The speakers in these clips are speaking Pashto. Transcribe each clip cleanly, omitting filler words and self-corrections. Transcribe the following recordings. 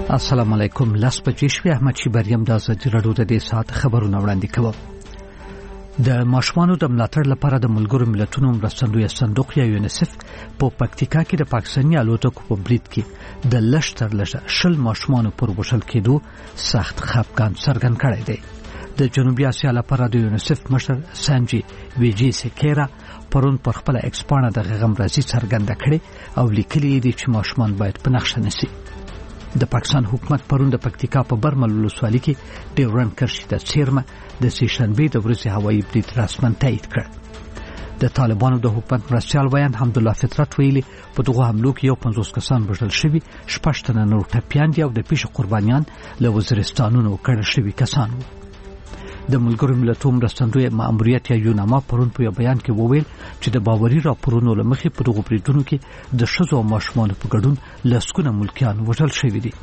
السلام علیکم. لاس بجې شوې. احمد شیبریم د ازادي راډیو د دې ساعت خبرونه وړاندې کوم. د ماشومانو د ملاتړ لپاره د ملګرو ملتونو مرستندوی صندوق یا یونیسف په پکتیکا کې د پاکستاني الوتکو په برید کې د لشتر شل ماشومانو پر وشل کېدو سخت خفګان څرګند کړی دی. د جنوبي اسیا لپاره د یونیسف مشر سانجي ویجی سکیرا پرون پر خپل ایکسپانه د غم راځي څرګنده کړي او لیکلي دي چې ماشومان باید په نقشه نشي. د پاکستان حکومت پرون د پکتیکا په برمل ولسوالۍ کې ډیورن کرشي د چیرمه د سیشنبه د ورځې هوایي برید رسماً تایید کړ. د طالبانو د حکومت مرستیال ویان حمدالله فطرت ویلي په دغه حملو کې 50 کسان وژل شوي، 6 تنه نور ټپیان دي او د پیښې قربانیان له وزیرستانونو کړه شوي کسان وو. د ملګرو ملتونو مرستندوی ماموریت یا یوناما پرون په بیان کې وویل چې د باوري راپورونو لمخې په دغه بریدونو کې د ښځو او ماشومانو په ګډون لسګونه ملکیان وژل شوي دي.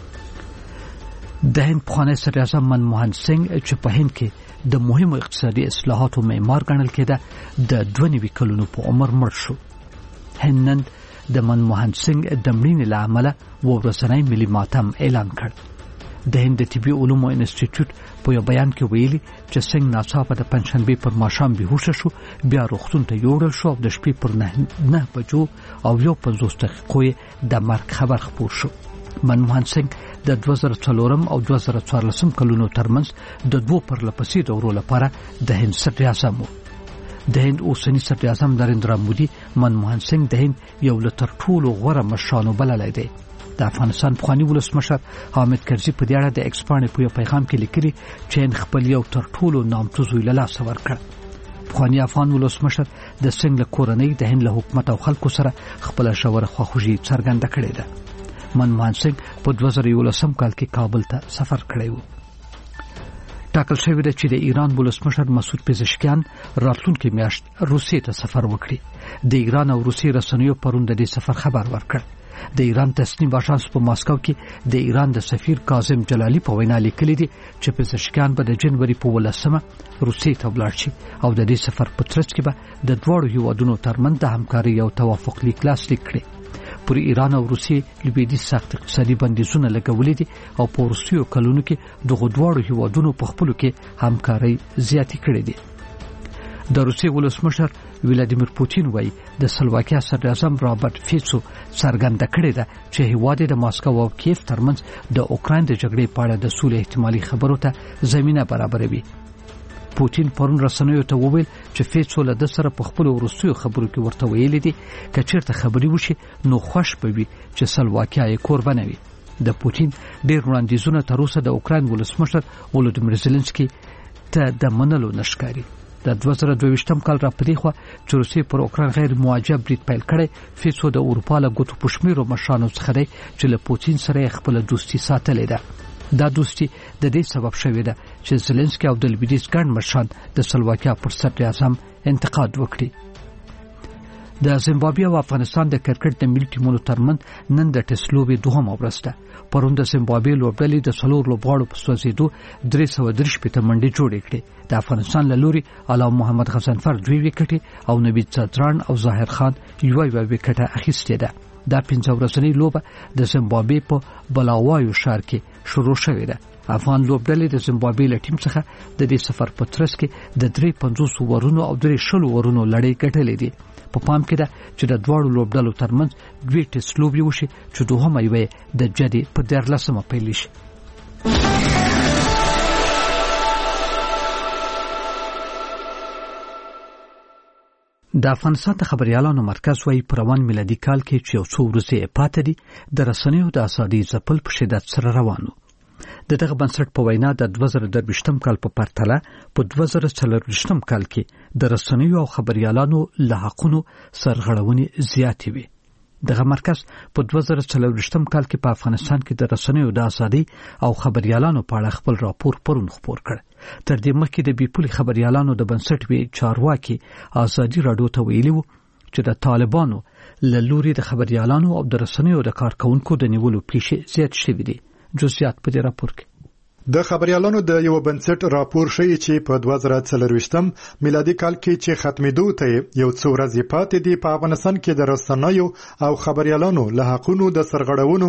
د هند پخوانی صدر اعظم منموهن سنگ چې په هند کې د مهمو اقتصادي اصلاحاتو معمار ګڼل کېده د 92 کلونو په عمر مړ شو. هند نن د منموهن سنگ د مړینې له امله ورځنی ملي ماتم اعلان کړ. د هند طبي علومو انسټیټیوټ په یو بیان کې ویلي چې سنگ ناڅاپه د پنځشنبه پر ماښام بهوشه شو، بیا روغتون ته یوړل شو او د شپې پر 9 بجو او 50 دقیقې د مرګ خبر خپور شو. منموهن سنگ د 2004 او 2014 کلونو ترمنځ د دوه پرلپسې دورو لپاره د هند صدر اعظم و. د هند اوسنی صدر اعظم نریندرا مودي منموهن سنگ د هند یو له تر ټولو غوره مشرانو بللی دی. د افغانستان پخوانی ولسمشر حامد کرزي په دې اړه د ایکسپانې په یو پیغام کې لیکلي چې هند خپل یو تر ټولو نامتو زوی له لاسه ورکړ. پخوانی افغان ولسمشر د سنگ له کورنۍ د هند له حکومت او خلکو سره خپل ژوره خواخوږي څرګنده کړې ده. منموهن سنگ په 2011 کال کې کابل ته سفر کړی و. ټاکل شوی دی چې د ایران ولسمشر مسعود پزشکیان راتلونکي میاشت روسیې ته سفر وکړي. د ایران او روسیې رسنیو پرون د دې سفر خبر ورکړ. د ایران تصنیف آژانس په ماسکو کې د ایران د سفیر کاظم جلالی په وینا لیکلي دي چې پزشکیان به د جنوري په 18 روسیې ته ولاړ شي او د دې سفر په ترڅ کې به د دوه هیوادونو ترمنځ د همکارۍ او توافق لیک لاسلیک کړي. پر ایران او روسیې لویدي سخت اقتصادي بندیزونه لګولې دي او په وروستیو کلونو کې دغه دوه هیوادونو په خپلو کې همکارۍ زیاتې کړې دي. د روسیې ولسمشر ولادیمیر پوتین وایي د سلواکیا صدر اعظم رابرټ فیڅو څرګنده کړې ده چې هیواد د ماسکو او کیف ترمنځ د اوکراین د جګړې په اړه د سولې احتمالي خبرو ته زمينه برابروي. پوتین پرون رسنیو ته وویل چې فیڅو له د سره په خپل ورستیو خبرو کې ورته ویلي دي چې چیرته خبري وشي نو خوش به وي چې سلواکیا یې قرباني وي. د پوتین ډېر وړاندیزونه تر اوسه د اوکراین ولسمشر ولودیمیر زيلنسکي ته د منلو نشکاري. د 2022 کال را پدې خو چې روسیې پر اوکراین غیر مواجه برید پیل کړي. فیڅو د اروپا له ګوتو پښمیر مشرانو څخه دی چې له پوتین سره خپل دوستي ساتلې ده. دا دوستي د دې سبب شوې ده چې زيلنسکي او د لویدیز ګڼ مشران د سلواکیا پر صدر اعظم انتقاد وکړي. د زیمبابوې او افغانستان د کرکټ د ملي ټیمونو ترمنځ نن د ټیسټ لوبې دوهمه ورځ ده. پرون د زیمبابوې لوبډلې د څلور لوبغاړو په سوځېدو 330 منډې جوړې کړې. د افغانستان له لوري علام محمد غضنفر 2 وکټې او نوید زدران او ظاهر خان یو وکټه اخیستې ده. دا 15 ورځنۍ لوبه د زیمبابوې په بلاوایو ښار کې شروع شوې ده. افغان لوبډلې د زیمبابوې له ټیم څخه د دې سفر په ترڅ کې د 350 ورونو او 300 ورونو لړۍ ګټلې دي. په پام کې ده چې د دوړو لوبډلو ترمنځ 2 ټیسټ لوبې وشي چې دوهمه یې د جدي په 14مه پیل شي. د افغانستان د خبريالانو مرکز وايي په روان میلادي کال کې چې یو څو ورځې پاتې دي د رسنیو د ازادۍ ځپل په شدت سره روانو. د دغه بنسټ په وینا د 2023 کال په پرتله په 2024 کال کې د رسنیو او خبريالانو له حقونو سرغړونې زیاتې وي. دغه مرکز په 2024 کال کې په افغانستان کې د رسنیو د ازادۍ او خبريالانو په اړه خپل راپور پرون خپور کړ. تر دې مخکې د بیپولي خبريالانو د بنسټ وی چارواکي ازادي راډیو ته ویلي وو چې د طالبانو له لوري د خبريالانو او د رسنیو د کارکونکو د نیولو پیښې زیات شوې دي. جزئیات په دې راپور کې. د خبريالانو د یو بنسټ راپور ښیي چې په 2024 میلادي کال کې چې ختمېدو ته یو څو ورځې پاتې دي په افغانستان کې د رسنیو او خبريالانو له حقونو د سرغړونو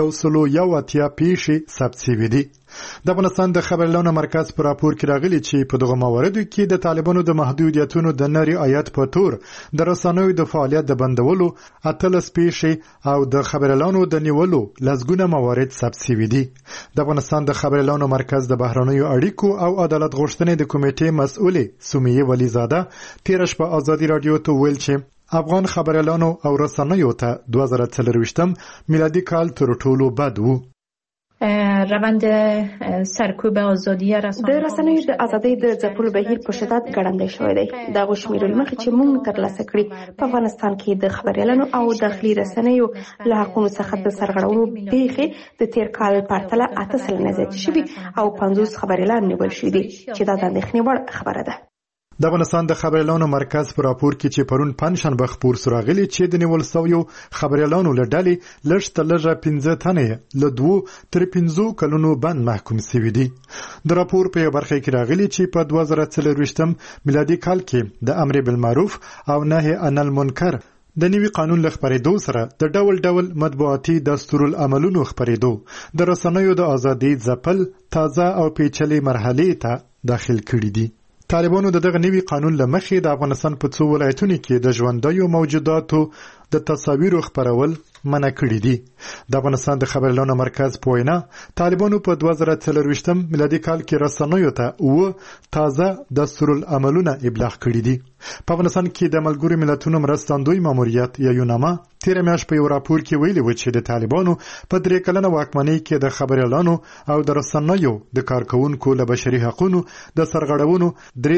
181 پیښې ثبت شوې دي. د افغانستان د خبريالانو مرکز په راپور کې راغلي چې په دغه مواردو کې د طالبانو د محدودیتونو د نه رعایت په تور د رسنیو د فعالیت د بندولو 18 پیښې او د خبريالانو د نیولو لسګونه موارد ثبت شوي دي. د افغانستان د خبريالانو مرکز د بهرنیو اړیکو او عدالت غوښتنې د کمیټې مسؤلې سمیه ولیزاده تیر شپه آزادي رادیو ته ویل چې افغان خبريالانو او رسنیو ته 2024 میلادي کال تر ټولو بد وو. روند سرکوب آزادی د رسنیو د ازادۍ د ځپلو بهیر په شدت ګړندی شوی دی. دا غوښمیر لمخې چې موږ ترلاسه کړی په افغانستان کې د خبريالانو او داخلي رسنیو له حقونو څخه د سرغړونو پیښې د تیر کال پرتله 8 سلنه زیاتې شوې او 50 خبريالان نیول شوي دي چې دا د اندېښنې وړ خبره ده. د افغانستان د خبريالانو مرکز په راپور کې چې پرون پنځشنبه خبر سراغلي چې د نیول شویو خبريالانو له ډلې لږ 15 تنه له 2 تر 15 کلونو بند محکوم شوي دي. د راپور په برخه کې راغلي چې په 2024 میلادي کال کې د امر بالمعروف او نهي عن المنکر د نوي قانون له خبرېدو سره د ډول مطبوعاتي دستورالعملونو خبرېدو د رسنیو د ازادۍ ځپل تازه او پیچلې مرحلې ته داخل کړي دي. طالبانو دغه نوي قانون لمخې د افغانستان په څو ولایتونو کې د ژوندیو موجوداتو د تصاویرو خبرول منع کړی دي. د افغانستان د خبريالانو مرکز په وینا طالبانو په 2024 میلادي کال کې رسنیو ته تازه دستورالعملونه ابلاغ کړي دي. په افغانستان کې د ملګرو ملتونو مرستندوی ماموریت یا یوناما تیر میاشت په یو راپور کې ویلي و چې د طالبانو په 3 کلنه واکمنۍ کې د خبريالانو او د رسنیو د کارکونکو له بشري حقوقو د سرغړونو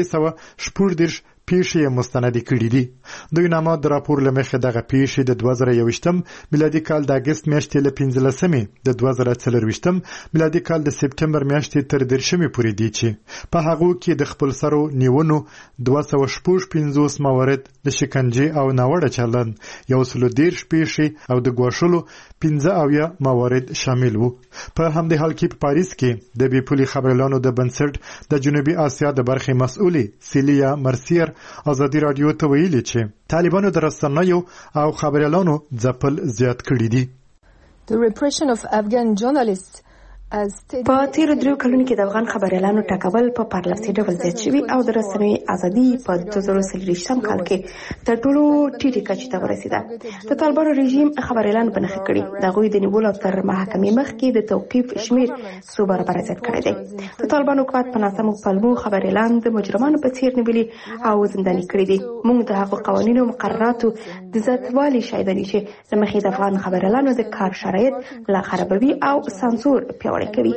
314 پیښې مستند کړي دي. د یوناما د راپور لمخې دغه پیښې د 2021 میلادي کال د اگست میاشتې له 15مې د 2024 میلادي کال د سپټمبر میاشتې تر 10مې پورې دي چې په هغه کې د خپل سرو نیونو 255 موارد د شکنجه او ناوړه چلند 110 پیښې او د ګواښلو 15 موارد شامل وو. په همدې حال کې په پاریس کې د بیپولي خبريالانو د بنسټ د جنوبي اسیا د برخې مسؤلې سیلیا مرسیر آزادي رادیو ته ویلي چې طالبانو د رسنیو او خبريالانو ځپل زیات کړي دي. The repression of Afghan journalists په تیر 3 کلونو کې د افغان خبريالانو ټاکول په پرلاسي ډول زیات شوي او د رسنیو ازادي په 2023 کال کې تر ټولو ټیټه کچه ته ورسېده. د طالبانو رژیم خبريالان بنخښه کړي د غوي د نیولو تر محکمې مخکې د توقيف شمیر څو برابر زیات کړی دی. د طالبانو حکومت په ناسمو پلمو خبريالان د مجرمانو په څیر نیولي او زنداني کړي دي. موږ د هغو قوانینو او مقرراتو د ذاتوالي شایدنی چې د مخې د افغان خبريالانو د کار شرایط لا خرابوي او سانسور پیاوړی کوي.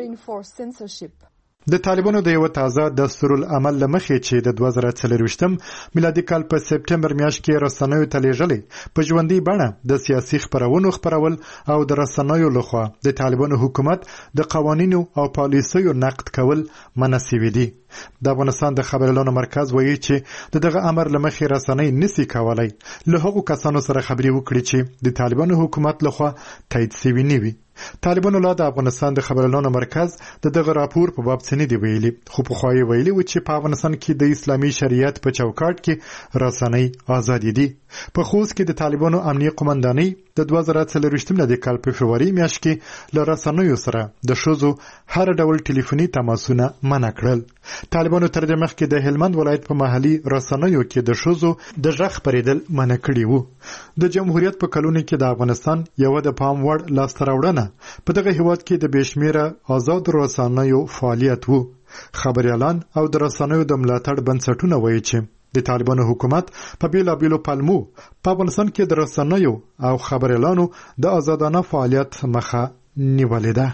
د طالبانو د یو تازه دستورالعمل لمخې چې د 2024 میلادي کال په سپټمبر میاشت کې رسنیو ته لیږلې په ژوندۍ بڼه د سیاسي خبرونو خبرول او د رسنیو لخوا د طالبانو حکومت د قوانینو او پالیسیو نقد کول منع شوي دي. د افغانستان د خبريالانو مرکز وایي چې دغه امر لمخې رسنۍ نسی کولای له هغو کسانو سره خبرې وکړي چې د طالبانو حکومت لخوا تایید شوي نه وي. طالبانو لا د افغانستان د خبريالانو مرکز دغه راپور په باب څه نه دی ویلي، خو په خوایي ویلي و چې په افغانستان کې د اسلامي شریعت په چوکاټ کې رسنۍ آزاد دي. په خوست کې د طالبانو امنیه قومندانۍ د 2024 میلادي کال په فبروري میاشت کې له رسنیو سره د ښځو هر ډول ټلیفوني تماسونه منع کړل. طالبانو تر دې مخکې د هلمند ولایت په محلي رسنیو کې د ښځو د غږ خپرېدل منع کړي وو. د جمهوریت په کلونو کې د افغانستان یو د پام وړ لاسته راوړنه په دغه هیواد کې د بشمیره آزاد رسنیو فعالیت وو. خبريالان او د رسنیو د ملاتړ بنسټونه وایي چې د طالبانو حکومت په بیلابیلو پلمو په افغانستان کې د رسنیو او خبريالانو د آزادانه فعالیت مخه نیولې ده.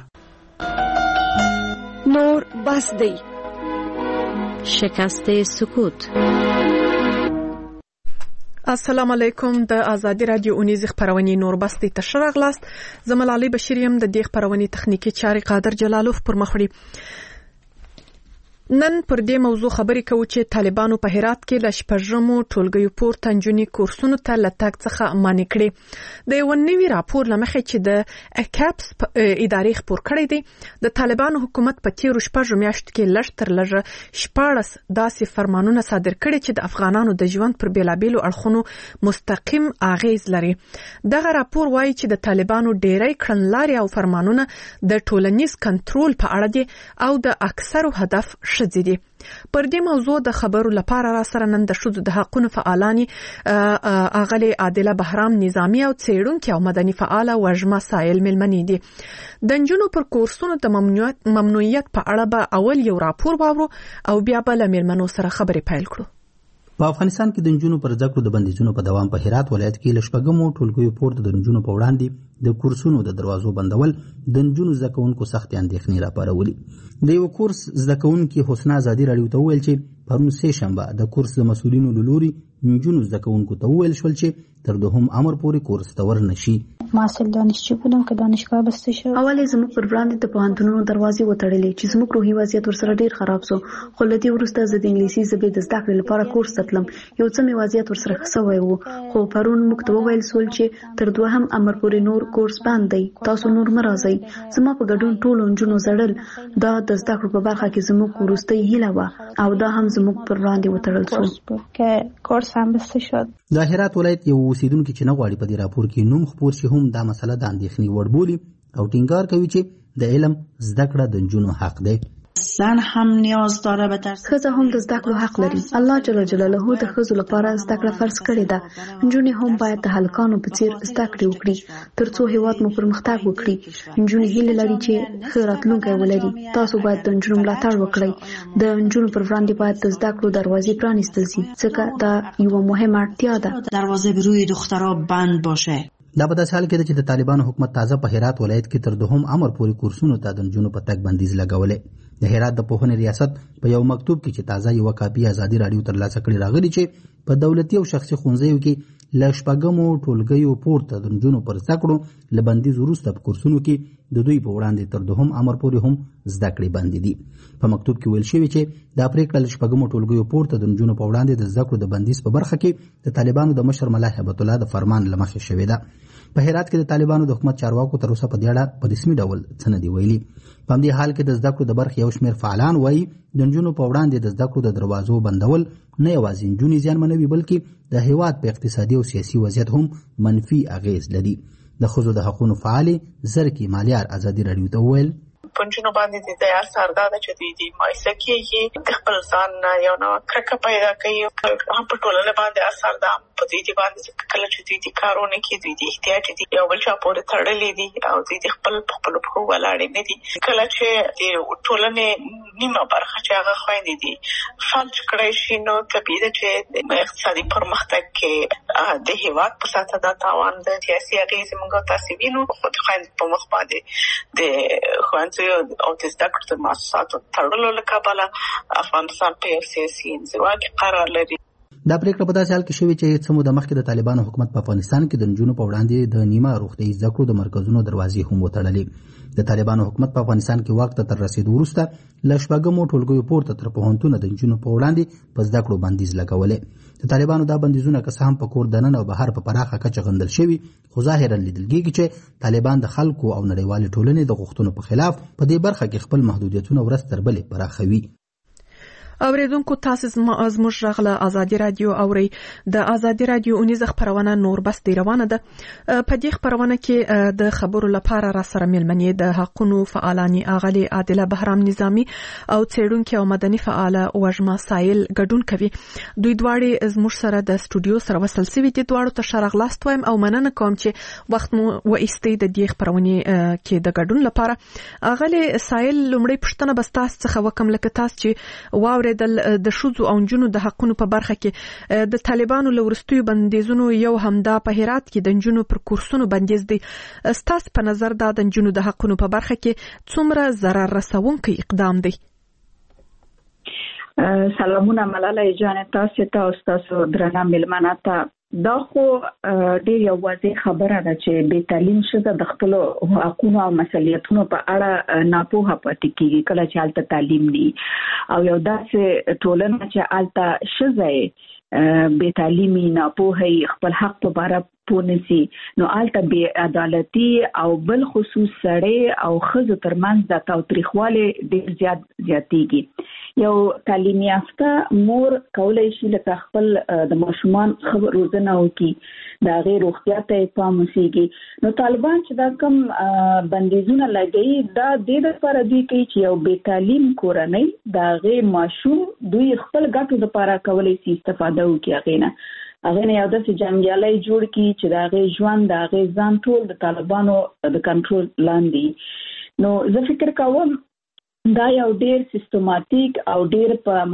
نور بس دی. شکست سکوت. السلام علیکم. د آزادی رادیو اونیز خبرونه نور بس دی تشرغ لاست. زمل علی بشیریم د دې خبرونه تخنیکی چاري قادر جلالوف پر مخړي. نن پر دې موضوع خبرې کوو چې طالبانو په هرات کې ل شپږمو ټولګیو پورته نجونې کورسونو ته له تګ څخه منع کړې. د یو نوي راپور له مخې چې د اکاپس ادارې خپور کړی دی، د طالبانو حکومت په تیرو شپږو میاشتو کې لږ تر لږه 14 داسې فرمانونه صادر کړي چې د افغانانو د ژوند پر بیلابیلو اړخونو مستقیم اغیز لري. دغه راپور وایي چې د طالبانو ډیری کړنلارې او فرمانونه د ټولنیز کنټرول په اړه دي او د اکثرو هدف ښځې دي. پر دې موضوع د خبرو لپاره را سره نن د ښځو د حقونو فعالاني اغلې عادله بهرام نظامی او څېړونکې او مدني فعاله وژمه سایل ملمنې دي. د نجونو پر کورسونو د ممنوعیت په اړه به اول یو راپور واورو او بیا به له مېلمنو سره خبرې پیل کړو. په افغانستان کې د نجونو پر زده کړو د بندیزونو په دوام په هرات ولایت کې ل شپږمو ټولګیو پورته د نجونو په وړاندې د کورسونو د دروازو بندول د نجونو زده کوونکو سختې اندېښنې راپارولي. د یو کورس زده کوونکي حسنا ازادي راډیو ته وویل چې پرون سه شنبه د کورس د مسؤلینو له لوري نجونو زده کوونکو ته وویل شول چې تر دوهم امر پورې کورس ته ورنشي. محصل دانشجو بودم که دانشگاه بسته شد. اول زموږ پر وړاندې د پوهنتونونو دروازې وتړلې چې زموږ روحي وضعیت ورسره ډیر خراب سو. خو له دې وروسته زه د انګلیسي ژبې د زده کړې لپاره کورس ته تلم. یو څه مې وضعیت ورسره ښه سوی و، خو پرون موږ ته وویل سول چې تر دوهم امر پورې نور کورس بند دی، تاسو نور مه راځئ. زما په ګډون ټولو نجونو زړل. دا د زده کړو په برخه کې زموږ وروستۍ هیله وه او دا هم زموږ پر وړاندې وتړل سو که کورس هم بسته شد. د هرات ولایت یو اوسیدونکي چې نه غواړي په دې راپور کې نوم خپور شي هم دا مسله د اندېښنې وړ بولي او ټینګار کوي چې د علم زده کړه د نجونو حق دی. زن هم نیاز داره به درس. ښځه هم د زده کړو حق لري. الله جل جلاله د ښځو لپاره زده کړه فرض کړې ده. نجونې هم باید د هلکانو په څیر زده کړې وکړي ترڅو هیواد مو پرمختګ وکړي. نجونې هیله لري چې ښه راتلونکی ولري. تاسو باید د نجونو ملاتړ وکړئ. د نجونو پر وړاندې باید د زده کړو دروازې پرانیستل شي ځکه دا یوه مهمه اړتیا ده. دروازه به روی دخترها بند باشه. دا په داسې حال کې ده چې د طالبانو حکومت تازه په هرات ولایت کې تر دوهم امر پورې کورسونو ته د نجونو په تګ بندیز لګولې. د هرات د پوهنې ریاست په یو مکتوب کې چې تازه یو کاپي ازادي راډیو ترلاسه کړې راغلي چې په دولتي او شخصي ښوونځیو کې ل شپږمو ټولګیو پورته د نجونو پر زده کړو له بندیز وروسته په کورسونو کې د دوی په وړاندې تر دوهم امر پورې هم زده کړې بندې دي. په مکتوب کې ویل شوی چې دا پریکړه ل شپږمو ټولګیو پورته د نجونو په وړاندې د زده کړو د بندیز په برخه کې د طالبانو د مشر ملا هیبت الله د فرمان له مخې شوې ده. په هرات کې د طالبانو د حکومت چارواکو تر اوسه په دې اړه په رسمي ډول څه نه دي ویلي. په همدې حال کې د زده کړو د برخې یو شمېر فعالان وایي د نجونو په وړاندې د زده کړو د دروازو بندول نه یوازې نجونې زیانمنوي بلکې د هیواد په اقتصادي او سیاسي وضعیت هم منفي اغیز لري. د ښځو د حقونو فعالې زرکې مالیار ازادي راډیو ته وویل پنځونو باندې د اثر دا چې دوی مایسه کېږي د خپل ځان یو نو کرکه پیدا کوي هم په ټولنه باندې اثر دا په دې باندې کله چې دوی کارونه کوي دوی احتیاج دي یو بل چا پورې تړلې دي او دوی خپل په ولاړې نه دي. کله چې د ټولنې نیمه برخه چې هغه خويندې دي فلج کړی شي نو طبیعي ده چې اقتصادي پرمختګ کې د هیواد په ساته دا تاوان د سیاسي اغیز موږ تاسو وینو خو د خويند په مخ باندې د خويند او د زده کړو د مؤسساتو تړلو له کبله افغانستان په یو سیاسي انزوا کې قرار لري. دا پریکړه په داسې حال کې شوې چې څه موده مخکې د طالبانو حکومت په افغانستان کې د نجونو په وړاندې د نیمه روغتیايي زده کړو د مرکزونو دروازې هم وتړلې. د طالبانو حکومت په افغانستان کې واک ته تر رسیدو وروسته له شپږمو ټولګیو پورته تر پوهنتونه د نجونو په وړاندې په زده کړو بندیز لګولې. د طالبانو دا بندیزونه که څه هم په کور دننه او بهر په پراخه کچه غندل شوي خو ظاهرا لیدل کېږي چې طالبان د خلکو او نړیوالې ټولنې د غوښتنو په خلاف په دې برخه کې خپل محدودیتونه ورځ تر بلې پراخوي. اوریدونکو تاسو زموږ غږ له ازادي رادیو اوري. د ازادي رادیو اونیزه خبرونه نور بس دی روانه ده. په دې خبرونه کې د خبرو لپاره را سره ملمنې د حقونو فعالانی اغلی عادله بهرام نظامی او څېړونکي او مدني فعاله وژمه سایل ګډون کوي. دوی دواړي زموږ سره د استودیو سره وصل سوي دي. دواړو ته ښه راغلاست وایم او مننه کوم چې وخت مو وایستئ د دې خبرونې کې د ګډون لپاره. اغلی سایل لومړی پوښتنه به ستاسو څخه وکم لکه تاسو چې د ښځو او نجونو د حقونو په برخه کې د طالبانو له وروستیو بندیزونو یو همدا په هرات کې د نجونو پر کورسونو بندیز دی. ستاسو په نظر دا د نجونو د حقونو په برخه کې څومره ضرر رسونکی اقدام دی؟ سلامونه ملاله جان تاسو ته او تاسو درنه ملمنه ته دا خو ډېر یو واضح خبره ده چې بې تعلیم ښځه د خپل حقوقو او مسؤلیتونو په اړه ناپوهه پاتې کیږي کله چې هلته تعلیم نه او یو داسې ټولنه چې هلته ښځه بې تعلیمي ناپوهه خپل حق په اړه پونسي نو هلته بې عدالتي او بل خصوص سړی او ښځو ترمنځ د تاوتریخوالی ډېر زیاتېږي. یو تعلیم یافته مور کولای شي لکه خپل د ماشومان ښه روزنه وکړي د هغې روغتیا ته پام وسیږي. نو طالبان چې دا کوم بندیزونه لګوي دا د دې لپاره دوی کوي چې یو بې تعلیم کورنۍ د هغې ماشوم دوی خپل ګټو لپاره کولای شي استفاده وکړي هغې نه یو داسې جنګیالی جوړ کړي چې د هغې ژوند د هغې ځان ټول د طالبانو د کنټرول لاندې. نو زه فکر کوم دا یو ډیر سیستماتیک او ډیر په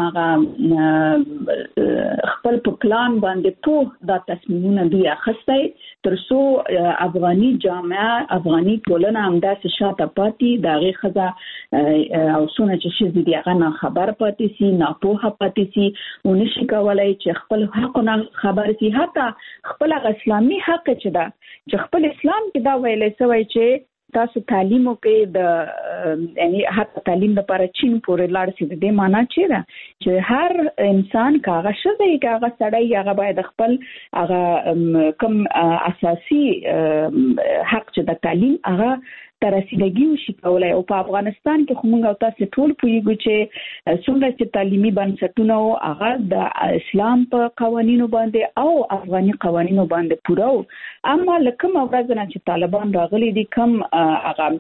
خپل په پلان باندې په دا تصمیمونه دوی اخیستی ترڅو افغاني جامعه افغاني ټولنه همداسې شاته پاتې د هغې ښځه او څونه چې ښځې دي هغه ناخبر پاتې سي ناپوهه پاتې سي ونشي کولی چې خپل حق نه خبر سي. حتی خپل هغه اسلامي حق چې ده چې خپل اسلام کې دا ویلی سوی چې تاسو تعلیم وکړئ د یعنی حتی تعلیم لپاره چین پورې لاړ شي. د دې معنا چې ده چې هر انسان که هغه ښځه وي که هغه سړی هغه باید خپل هغه کوم اساسي حق چې د تعلیم هغه ته رسیدګي وشي کولی. او په افغانستان کې خو موږ او تاسې ټول پوهېږو چې څومره چې تعلیمي بنسټونه وو هغه د اسلام په قوانینو باندې او افغاني قوانینو باندې پوره وو. اما له کومه ورځ نه چې طالبان راغلي دي کوم هغه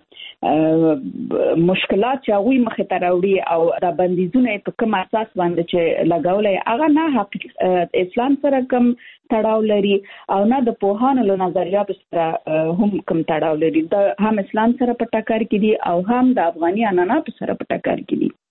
مشکلات چې هغوی مخې ته راوړي او دا بندیزونه په کوم اساس باندې چې لګولی هغه نه اسلام سره کوم تړاو لري او نه د پوهانو له نظریاتو سره هم کوم تړاو لري. دا هم اسلام سره په ټکر کې دي او هم د افغاني عنعناتو سره په ټکر کې دي.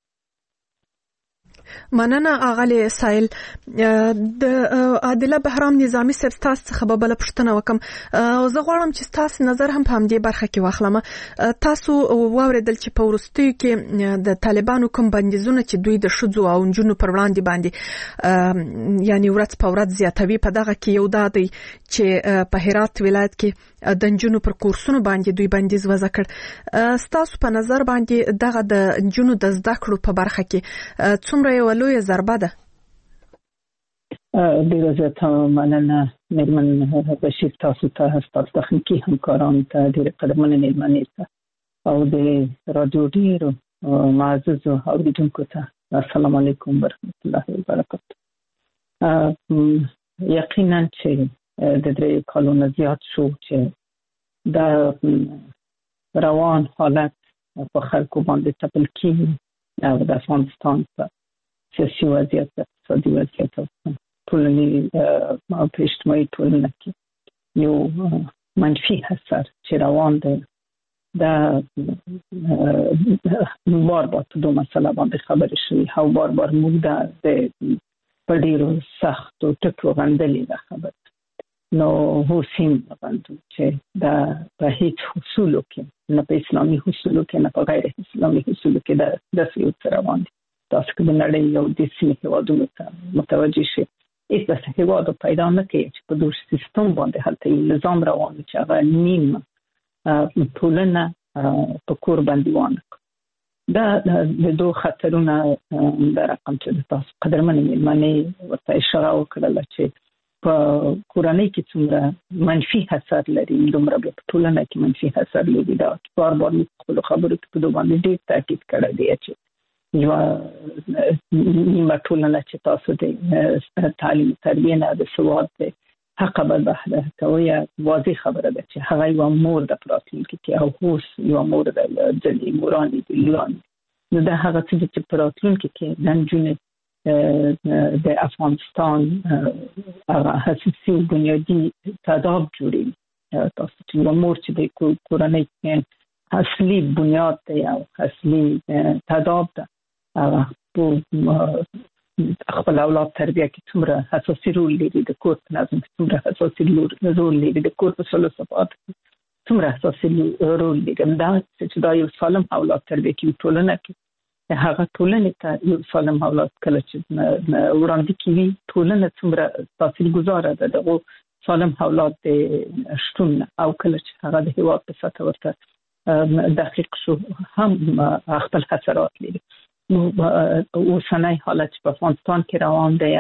مننه اغلی سایل. د عادله بهرام نظامی صاحب تاسو څخه به بل پوښتنه وکم. زه غواړم چې تاسو نظر هم په همدې برخه کې واخلم. تاسو واوریدل چې په وروستیو کې د طالبانو کوم بندیزونه چې دوی د ښځو او نجونو پر وړاندې باندې یعنی ورځ په ورځ زیاتوي په دغه کې یو دا دی چې په هرات ولایت کې د نجونو پر کورسونو باندې دوی بندیز وضع کړ. تاسو په نظر باندې دغه د نجونو د زده کړو په برخه کې څومره یو لویه ضربه ده؟ ډېره زیاته مننه مېرمن بشیر، تاسو ته ستاسو تخنیکي همکارانو ته ډېرې قدرمنې مېلمنې ته او د راډیو ډېرو معززو اورېدونکو ته السلام علیکم ورحمت الله وبرکاته. یقینا چې د 3 کالو نه زیات شو چې دا روان حالت په خلکو باندې تپل کېږي او د افغانستان په سیاسي وضعیت اقتصادي وضعیت او ټولنې په اجتماعي ټولنه کې یو منفي اثر چې روان دی. دا بار په دو مسله باندې خبرې شوي او بار موږ د په ډېرو سختو ټکو غندلې ده خبره. نو حسین غندو چې دا په هیڅ اصولو کې نه په اسلامي اصولو کې نه په غیر اسلامي اصولو کې دا داسې یو څه روان دي. تاسو که د نړۍ یو د سیمې هېوادونو ته متوجه شئ هېڅ داسې هېواد پیدا نه کوي چې په دغه سیستم باندې هلته یو نظام روان وي چې هغه نیم ټولنه په کور بندیوانه کړي. دا د دوه خطرونه د رقم چې تاسو قدرمنې مېلمنې ورته اشاره وکړله چې په کورنۍ کې څومره منفي اثر لري دومره بیا په ټولنه کې منفي اثر لري. دا بار خپلو خبرو کې په دوه باندې ډېر تاکید کړی دی چې یو نیمه ټولنه چې تاسو د تعلیم تربیه نه د سواد د حق به بهره کوي واضح خبره ده چې هغه یو مور د راتلونکي کې او اوس یو مور د ځلې مورانې د لورانې. نو دا هغه څه چې په راتلونکي کې د نجونې د افغانستان هغه اساسي بنیادي تداب جوړوي. تاسو چې یو مور چې د کورنۍ کې اصلي بنیاد دی او اصلي تداب ده هغه خپل اولاد تربیه کې څومره اساسي رول لري، د کور په نظم کې څومره اساسي رول لري، د کور په سلو صفات څومره اساسي رول لري. دا چې دا یو سالم اولاد تربیه کې ټولنه کې هغه ټولنې ته یو سالم حالات کله چې وړاندې کیږي ټولنه څومره تاثیرګذاره ده دغه سالم حالات د شتون او کله چې هغه د هیواد په سطح ورته دقیق شو هم خپل خسارات لري. نو اوسنۍ حالت په افغانستان کې روان دی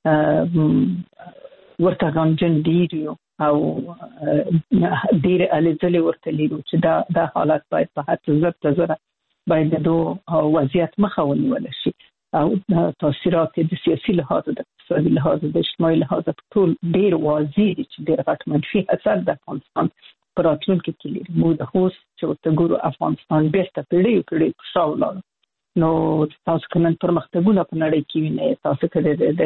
ورته غمجن ډیر او ډیر الیزلې ورته لري چې دا حالت باید په هڅه زره باید د وضعیت مخه ونیول شي او تاثیرات د سیاسي لحاظ د اقتصادي لحاظ د اجتماعي لحاظ ټول ډیر واضح دي چې ډیر غټ منفي اثر د افغانستان پر راتلونکي کې لري. موږ د اوس چې ورته ګورو افغانستان بیرته پیړۍ شاولاړ نو تاسو کنن پرمختګونه په نړۍ کې وینئ، تاسو کله د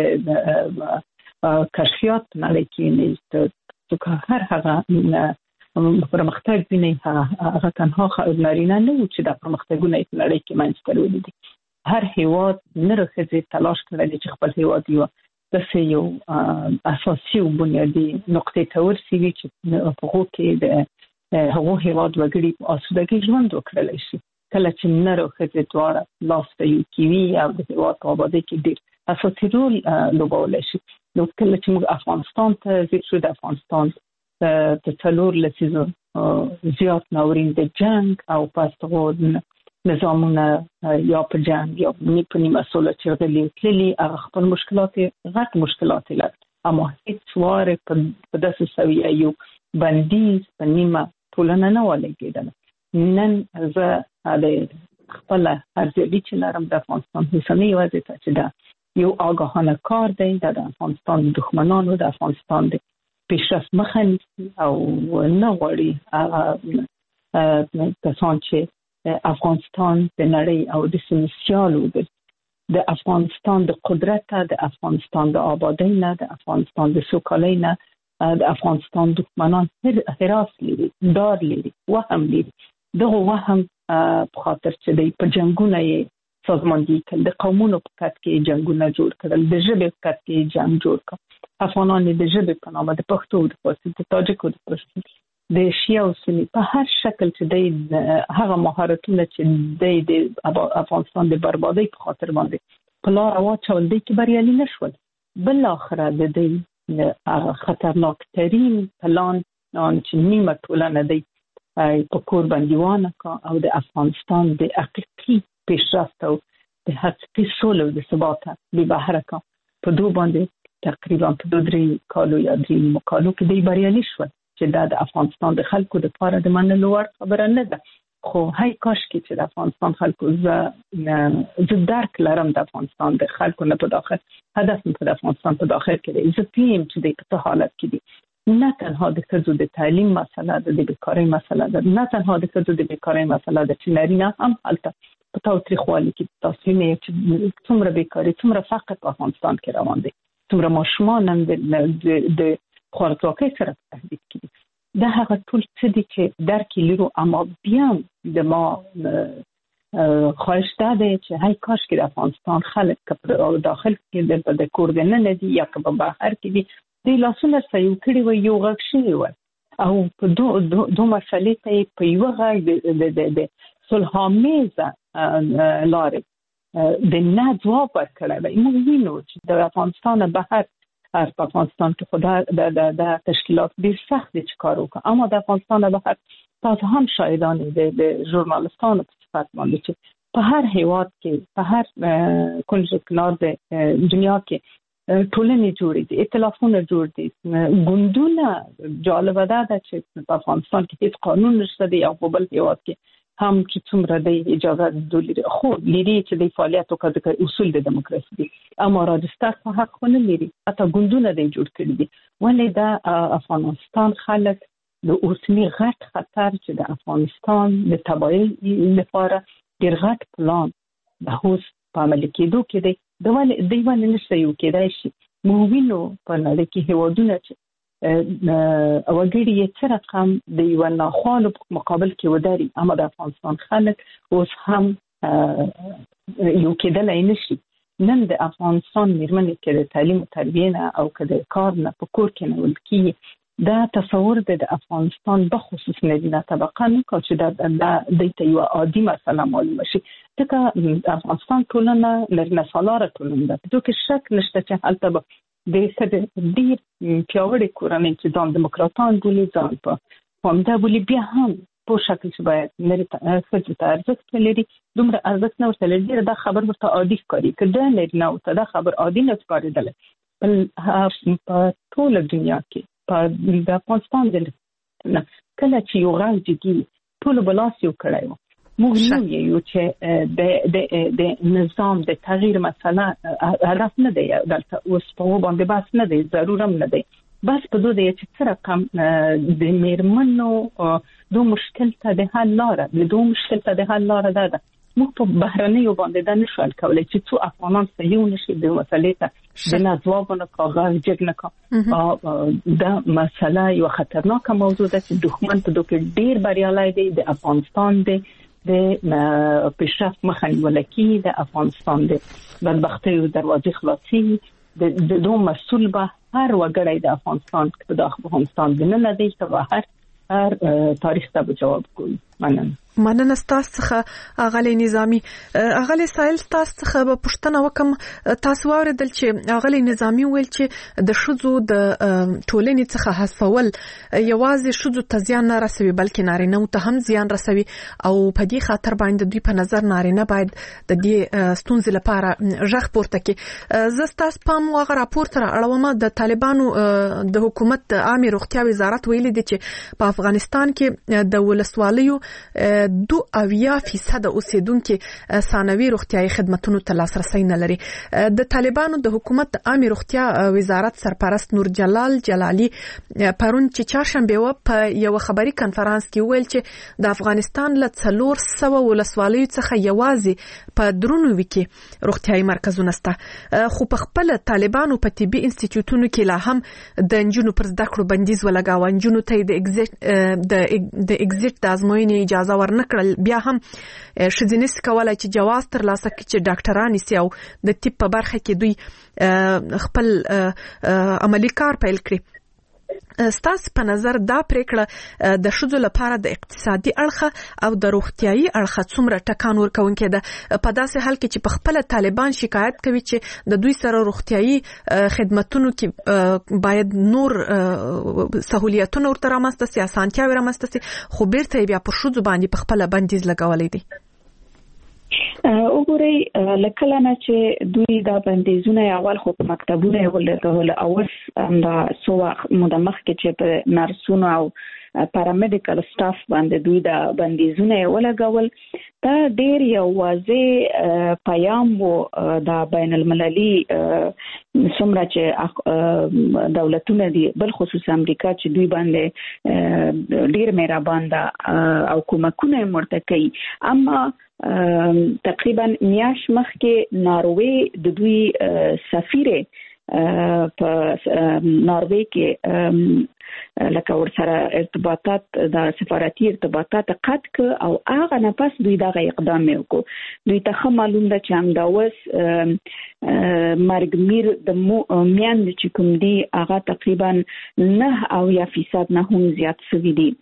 کشفیات په نړۍ کې وینئ چې هر هغه پرمختګ وینئ هغه تنها نارینه نه و چې د پرمختګونه په نړۍ کې منځته راوړي دي. هر هیواد نره ښځې تلاش کړی چې خپل هیواد یو داسې یو اساسي او بنیادي نقطې ته ورسیږي چې په هغو کې د هغو هیواد وګړي په آسودګۍ ژوند وکړلی شي. کله چې نره ښځې دواړه لاس ته یو کیوي او د هیواد په آبادۍ کې ډېر اساسي رول لوبولی شي. نو کله چې موږ افغانستان ته ځیر شو، د افغانستان د 4 لسیزو زیات ناورین د جنگ او پس هغو نظامونه یا په جنگ یا په نیمه سوله چې غلي تللي هغه خپل مشکلات غټ مشکلات لري، اما هیڅ واره په داسې سویه یو بندیز په نیمه ټولنه نه ولګېدله. نن زه د خپل ارزیابي چې لرم د افغانستان اوسنۍ وضعیت چې دا یو آگاهانه کار دی د افغانستان دښمنانو د افغانستان د پیشرفت مخه نیسي او نه غواړي کسان چې افغانستان د نړۍ او د سیمې سیال وګرځي. د افغانستان د قدرت، د افغانستان د آبادۍ نه، د افغانستان د سوکالۍ نه د افغانستان دښمنان هراس لري، ډار لري، وهم لري. دغه وهم په خاطر چې په جنگونه یې سازماندهي کړل، د قومونو په کټ کې جنگونه جوړ کړل، د ژبې په کټ کې جنگ جوړ کړ. افغانان د ژبې په نامه د پښتو، د فارسي، د تاجکو، د پښتو، د شیعه او سني په هر شکل چې د هغه مهارتونه چې د افغانستان د بربادۍ په خاطر باندې په لار واچول دي کې بریالي نشول. بل اخره د هغه خطرناک ترین پلان چې نیمه ټولنه دی په کور بندیوانه کا او د افغانستان د حقیقي پیشرفت او د حقیقي سولې او د ثبات به بهر کا په دوه باندې تقریبا په 2-3 کالو یا 3 کالو کې دی بریالي شول چې دا د افغانستان د خلکو د لپاره د منلو وړ خبره نه ده. خو هاي کاش کې چې د افغانستان خلکو زه درک لرم د افغانستان د خلکو نه په داخل هدف په افغانستان په داخل کې دی. زه پیم چې د په حالت کې دي نه تنها د ښځو د تعلیم مسله ده، د بیکارۍ مسله ده، نه تنها د ښځو د بیکارۍ مسله ده چې نارینه هم هلته په تاوتریخوالي کې تاسو نه چې څومره بیکاري، څومره فقر په افغانستان کې روان دی، څومره ماشومان هم د خوارځواکۍ سره تهدید کړي. دا هغه ټول څه دي چې درک لرو، اما بیا د ما خواهش ده چې هاي کاش کې د افغانستان خلک په داخل کې د کور دننه دي یا په بهر کې دي د لاسونه سيو کړي وي، یو غږ شي وي او په دوه مسلې ته په یو غږ د صلح‌آمیزه لارې د نه جواب ورکړی وي. موږ وینو چې د افغانستان بهر په افغانستان کې خدای د تشکیلات ډیر سخت دي چې کار وکړي، اما د افغانستان بهر تاسو هم شاهدان د ژورنالستانو په صفت باندې چې په هر هیواد کې په هر کنج کنار د دنیا کې ټولنې جوړې دي، ائتلافونه جوړ دي، ګوندونه. جالبه ده چې په افغانستان کې هیڅ قانون نشته دی او په بل هیواد کې هم چې څومره د اجازه لري خو لري چې د فعالیت وکړي اصول د دیموکراسي دي، اما راجستر په حق نه لري، حتی ګوندونه د جوړ کړي دي. ولې دا افغانستان خلک د اوسنی غټ خطر چې د افغانستان د تباہي لپاره ډیر غټ پلان د هوس په عمل کېدو کې دی د ولې نشته یو کېدای شي. موږ وینو په نړۍ کې هیوادونه چې وګړي یې څه رقم د یو ناخوالو په مقابل کې وداري، اما د افغانستان خلک اوس هم یو کېدلای نشي. نن د افغانستان میرمنې کې د تعلیم او تربیه نه او که د کار نه په کور کې نه ولکې دا تصور د افغانستان به خصوص مدینه طبقه نه کو چې دا د یو عادي مسله معلومه شي. ځکه افغانستان ټولنه لرنه سالاره ټولنه ده، په کې شک نشته چې هلته به د ډېر پیاوړي کورنۍ چې ځان دیموکراتان بولي، ځان په همدا بولي، بیا هم په شکل چې باید نری ښځو ته ارزښت ولري، دومره ارزښت نه ورته لري. دا خبر ورته عادي ښکاري، که دا لري نه ورته دا خبر عادي نه ښکارېدلی. په ټوله دنیا کې د افغانستان کله چې یو غږ جګي ټولو به لاس یو کړی و. موږ نه یو چې د نظام د تغییر مسله هدف نه دی، دلته اوس په باندې بحث نه دی، ضرور هم نه دی. بس په دوی چې څه رقم د میرمنو دو مشکل ته د حل لاره ده. موږ په بهرنیو باندې دا نشو حل کولی چې څو افغانان صحیح نشي د مسلې ته د نځوابونه کاغذ جګ نه کا. دا مسله یو خطرناکه موضوع ده چې دښمن په دوی ډیر بریالی دی. د افغانستان د پیشرفت مخه نیول کیږي، د افغانستان د بدبختیو دروازې خلاصي د دوه مسؤل به هر وګړی د افغانستان په داخل افغانستان دننه دی چې هر تاریخ ته جواب کوي. مننه ستاسو څخه اغلی نظامی. اغلی سایل تاسو څخه به پوښتنه وکم، تاسو واوریدل چې اغلی نظامی ویل چې د شذو د ټولنې څخه حذفول یوازې شذو ته زیان نه رسوي بلکې نارینه ته هم زیان رسوي، او په دې خاطر باندې دوی په نظر نارینه باید د دې ستونزې لپاره غږ پورته کړي. زه ستاسو په هغه راپور سره اړوم، د طالبانو د حکومت عامه روغتیا وزارت ویلي دی چې په افغانستان کې د ولسوالیو 2% اوسیدونکو ثانوي روغتیايي خدماتو ته لاسرسي نه لري. د طالبانو د حکومت عامه روغتیا وزارت سرپرست نور جلال جلالی پرون چې چهارشنبه و په یو خبري کانفرنس کې ویل چې د افغانستان له 400 ولسوالیو څخه یوازې په درونو کې روغتیايي مرکزونه شته، خو په خپل طالبانو په طبي انسټیټیوټونو کې لا هم د انجونو پر زده کړو بندیز ولګاوه. انجونو ته د ایگزیټ د ازموینې اجازه ورنکړل، بیا هم شذینس کولای چې جواز تر لاسه کړي چې ډاکټران سي او د طب په برخه کې دوی خپل عملی کار پیل کړي. ستاسو په نظر دا پریکړه د شذو لپاره د اقتصادي اړخ او د روغتيایي اړخ څومره ټکان ورکوونکی ده، په داسې حال کې چې په خپل طالبان شکایت کوي چې د دوی سره روغتيایي خدماتونو کې باید نور سہولیتونه ورته رامنځته سي، اسانتیاوې رامنځته سي، خو بیرته بیا پر شذو باندې په خپل بندیز لګولې دي. وګورئ لکه نه چې دوی دا بندیزونه اول خو په مکتبونه ولګول، اول دا سو مدمخ کې چې په نرسونو او پارامډیکل سټاف باندې دوی دا بندیزونه ولګول. دا ډیر یو واضح پیغام وو د بین المللي څومره چې دولتونه دي، بل خصوص امریکا چې دوی باندې ډیر مهربان ده او کومکونه ورته کوي. اما تقریبا میاش مخکې ناروې د دوی سفیر په ناروې کې لکه ورسره ارتباطات د سفارتي ارتباطات قطع ک او هغه نه پس دوی دغه اقدام وکړو. دوی ته معلوم ده چې هم دا وس مرګمیر د میان چې کوم دی هغه تقریبا 9% نه هم زیات شوی دی.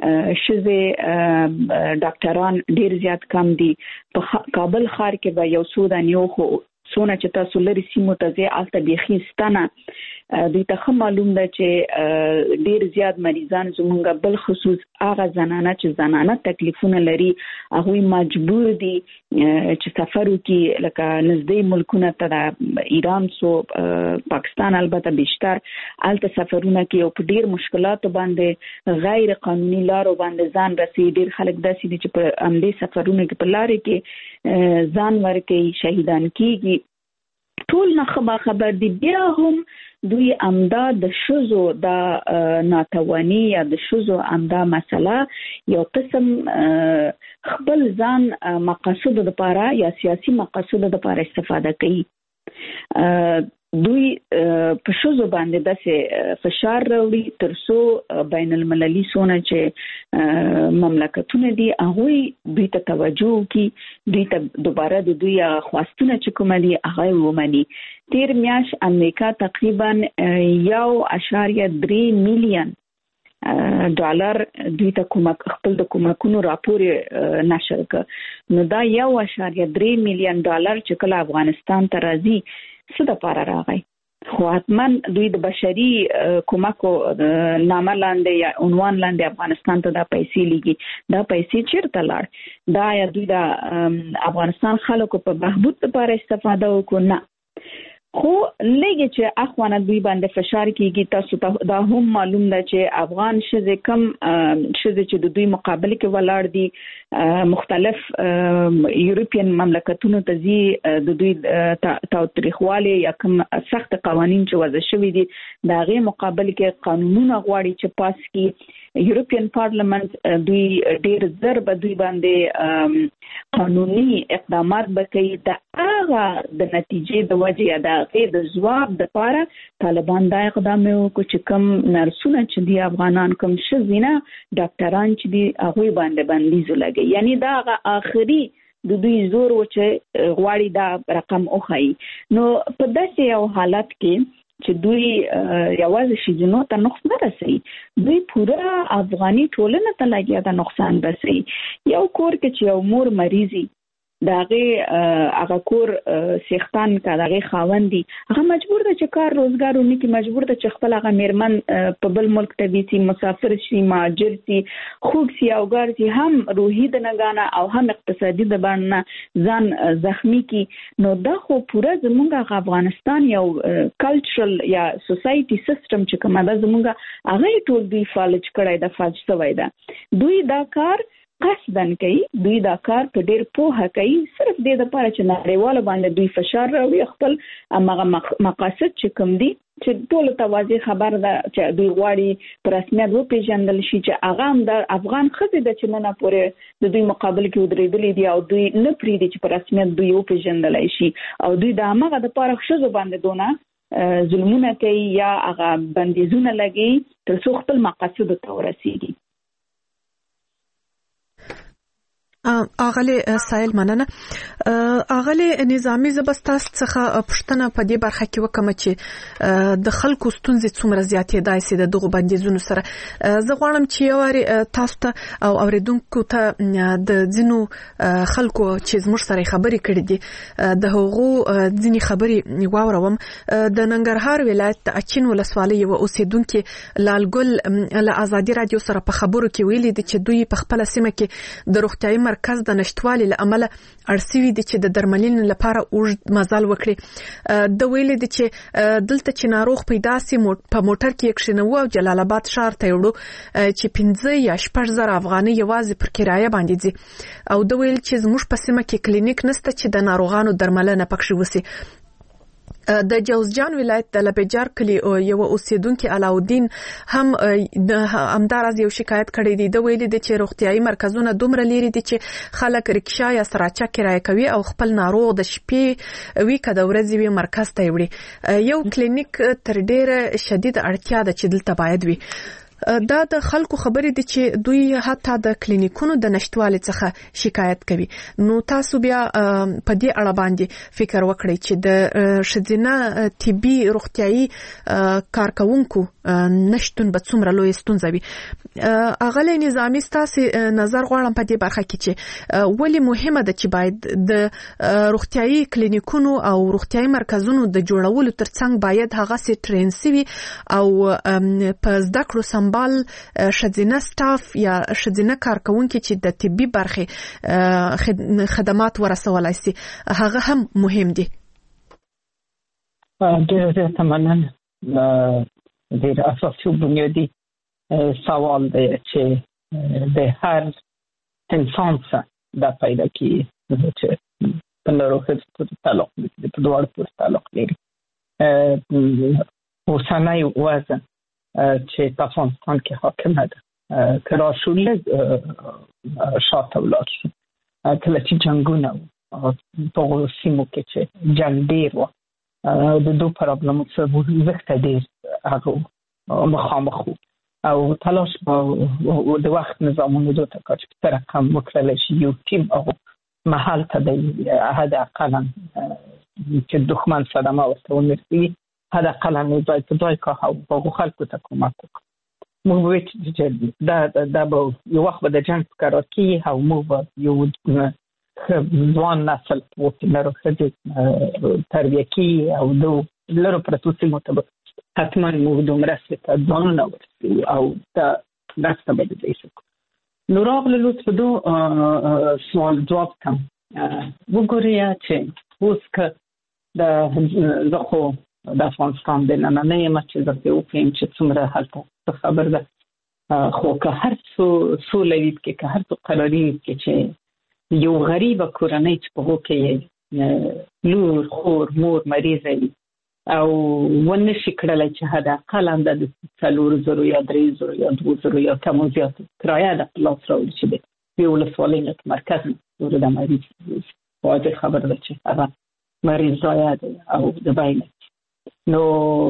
شزه ډاکټران ډیر زیات کم دي. په کابل ښار کې به یو څو دانیو خو سونه چې تاسو لري سیمو ته ځي الته بيخيستانه دوی ته معلوم ده چې ډیر زیات مریضان زمونږ بل خصوص هغه زنانه چې زنانه تکلیفونه لري هغه مجبور دي چې سفر وکړي، لکه نږدې ملکونه ته ایران سو پاکستان البته بیشتر الته سفرونه کوي او په ډیر مشکلاتو باندې غیر قانوني لارو باندې ځان رسي. ډیر خلک داسې دي چې په امدې سفرونه کې په لارې کې ځان ورکوي، شهیدان کیږي. ټول نه خبر دي. بیا هم دوی امدا د شذو د ناتوانی یا د شذو امدا مسله یو قسم خپل ځان مقاصد لپاره یا سیاسي مقاصد لپاره استفاده کوي. دوی په شذو باندې داسې فشار راوړي ترڅو بین المللي سونه چې مملکتونه دي هغه دوی ته توجه کوي، دوی ته دوباره د دوی خواستونه چې کوم دي هغه ومني. تیر میاش امریکا تقریبا 1.3 میلیون ډالر دوی ته کومک خپل د کومکونو راپور نشر کړ نو دا 1.3 میلیون ډالر چې کله افغانستان ته راځي څه د پاره راغی خو حتمن دوی د بشري کومکو نامه لاندې یا عنوان لاندې افغانستان ته دا پیسې لګي دا پیسې چیرته لاړ دا یا دوی د افغانستان خلکو په بهبود لپاره استفاده وکړو نه خو لګي چې اخوانه دوی باندې فشار کیږي تاسو ته دا هم معلوم ده چې افغان شذ کم شذ چې د دوی مقابله کې ولاړ دي مختلف یورپین مملکتونو ته زی د دوی تاریخواله یا کوم سخت قوانين چې وضع شوي دي دا غي مقابله کې قانونونه غواړي چې پاس کی یورپین پارلیمنت دوی ډیر ضرب دوی باندې قانوني اقدامات وکړي دا هغه د نتیجې د وجې دا د جواب د لپاره طالبان دا اقدام وکړي چې کوم نرسونه چې دی افغانان کوم شزینه ډاکټران چې دی هغه باندې بندیز لګي یعنی دا اخري د دوی زور و چې غواړي دا رقم اوخی نو په داسې یو حالت کې چې دوی یوازې شیزنو ته نقصان نه رسي دوی پورا افغاني ټولنه ته لګیا دا نقصان رسي یو کور کې چې یو مور مریضي هغه کور سیختان کا دغه خاوندي هغه مجبور ده چې کار روزګار ونی کې مجبور ده چې خپل هغه میرمن په بل ملک ته ویسي مسافر شي ماجر شي خوګ سي او ګرځي هم روحي د نګانا او هم اقتصادي د باندې ځان زخمی کی نو دا خو پورا زمونږ افغانستان یو کلچرل یا سوسايټي سیستم چې کومه ده زمونږ هغه ټول دی فالج کړای د فاج سوی ده دوی دا کار قصدن کوي دوی دا کار په ډیر پوهه کوي صرف د دې لپاره چې نړیواله باندې دوی فشار راوړي خپل هغه مقاصد چې کوم دي چې ټول ته واضح خبر ده چې دوی غواړي پر رسمیت وپیژندل شي چې هغه هم د افغان خزې د چننه پورې د دوی مقابله کې ودرېدلې دي او دوی نه پریدي چې پر رسمیت دوی وپیژندل شي او دوی د هغه د لپاره خزو باندې دونه ظلمونه کوي یا هغه بندیزونه لګي تر څو خپل مقاصد ته ورسیږي اغلی سایل مننه اغلی نظامی زبستاس څخه پښتنه په دې برخه کې وکم چې د خلکو ستونزې څومره زیاتې دایسي د دغه بندیزونو سره زه غواړم چې یو تاسو ته او اوریدونکو ته د ځینو خلکو چې زموږ سره خبرې کړې دي د هغو ځینې خبرې واوروم د ننګرهار ولایت اچین ولسوالۍ یو اوسیدونکو لالګل له ازادي رادیو سره په خبرو کې ویلي دي چې دوی په خپل سیمه کې د روغتیايي مرکز د نشټوالي لامل ارسوي دي چې د درملنې لپاره اوږد مزل وکړي د ویلې دي چې دلته چې ناروغ پیدا سي په موټر کې کښینو او جلال آباد ښار ته وړو چې 15 یا 10000 افغانۍ یوازې پر کرایه باندې دي او د ویل چې زموږ په سیمه کې کلینیک نشته چې د ناروغانو درملنه پکښې وسی د جوزجان ولایت د لبجار کلی یو اوسیدونکو علاودین هم د همدارز یو شکایت کړی دی د ویلي د چې روغتيایي مرکزونه دومره لري دي چې خلک رکشا یا سراچا کرایه کوي او خپل ناروغ د شپې وی کده ورځې وی مرکز ته وړي یو کلینیک تر ډیره شدید اړتیا ده چې دلته باید وي دا د خلکو خبرې دي چې دوی حتی د کلینیکونو د نشټوالي څخه شکایت کوي نو تاسو بیا په دې اړه باندې فکر وکړئ چې د شذینه طبي روغتيایي کارکونکو نشټون به څومره لوی ستونزه وي اغلی نظامی ستاسو نظر غواړم په دې برخه کې چې ولی مهمه ده چې باید د روغتيایي کلینیکونو او روغتيایي مرکزونو د جوړولو ترڅنګ باید هغه سي ټرین سي او په زده کړو بال شذینه سټاف یا شذینه کارکونکو چې د طبي برخه خدمات ورسولای شي هغه هم مهم دي ډېر تمنن ډېر اساسي بنیادی سوال دی چې د هر انسان سره دا پیدا کیږي چې په ناروغۍ پورې تعلق لري په دوه پورې تعلق لري اوسنۍ وضع چې په افغانستان کې حاکمه ده کله شولې شاته ولاړ شو کله چې جنگونه په سیمو کې چې جنگ ډېر و د دوه پرابلمو سره وخت ډېر هغه مخامخ او تلاش د وخت نظامونو دوه تکاچ په رقم وکړل شي یو ټیم او محل ته د هدا اقلا چې دښمن صدمه ورته ونرسي هذا قلم باید دوی که هاو باگو خلکو تا کمک وکړ موږ چې دا به یو وخت به د جنګ قرار کیږي او موږ به یو ځوان نسل وکړو چې تربیه کوي او د لرو پرتو سیمو ته به حتما موږ د مرستې ته ځانونه ورسوو او دا مرسته به د دې شو. نو راغله لطف په دو سوال جواب کم وګورئ چې اوس که زه خو د افغانستان د نننۍ یم چې زه پرې وکړم چې څومره هلته خبر ده، خو که هر څو سوله وي کې که هر څو قراري وي کې چې یو غریبه کورنۍ چې په هغو کې لور خور مور مریضه وي او ونه شي کړلی چې حداقل د 4,000 یا 3,000 یا 2,000 یا کم او زیات کرایه د په لاس راوړي چې د یو ولسوالۍ نه مرکز نه د مریض واضح خبر ده چې هغه مریض ځایه دی او د بینه. نو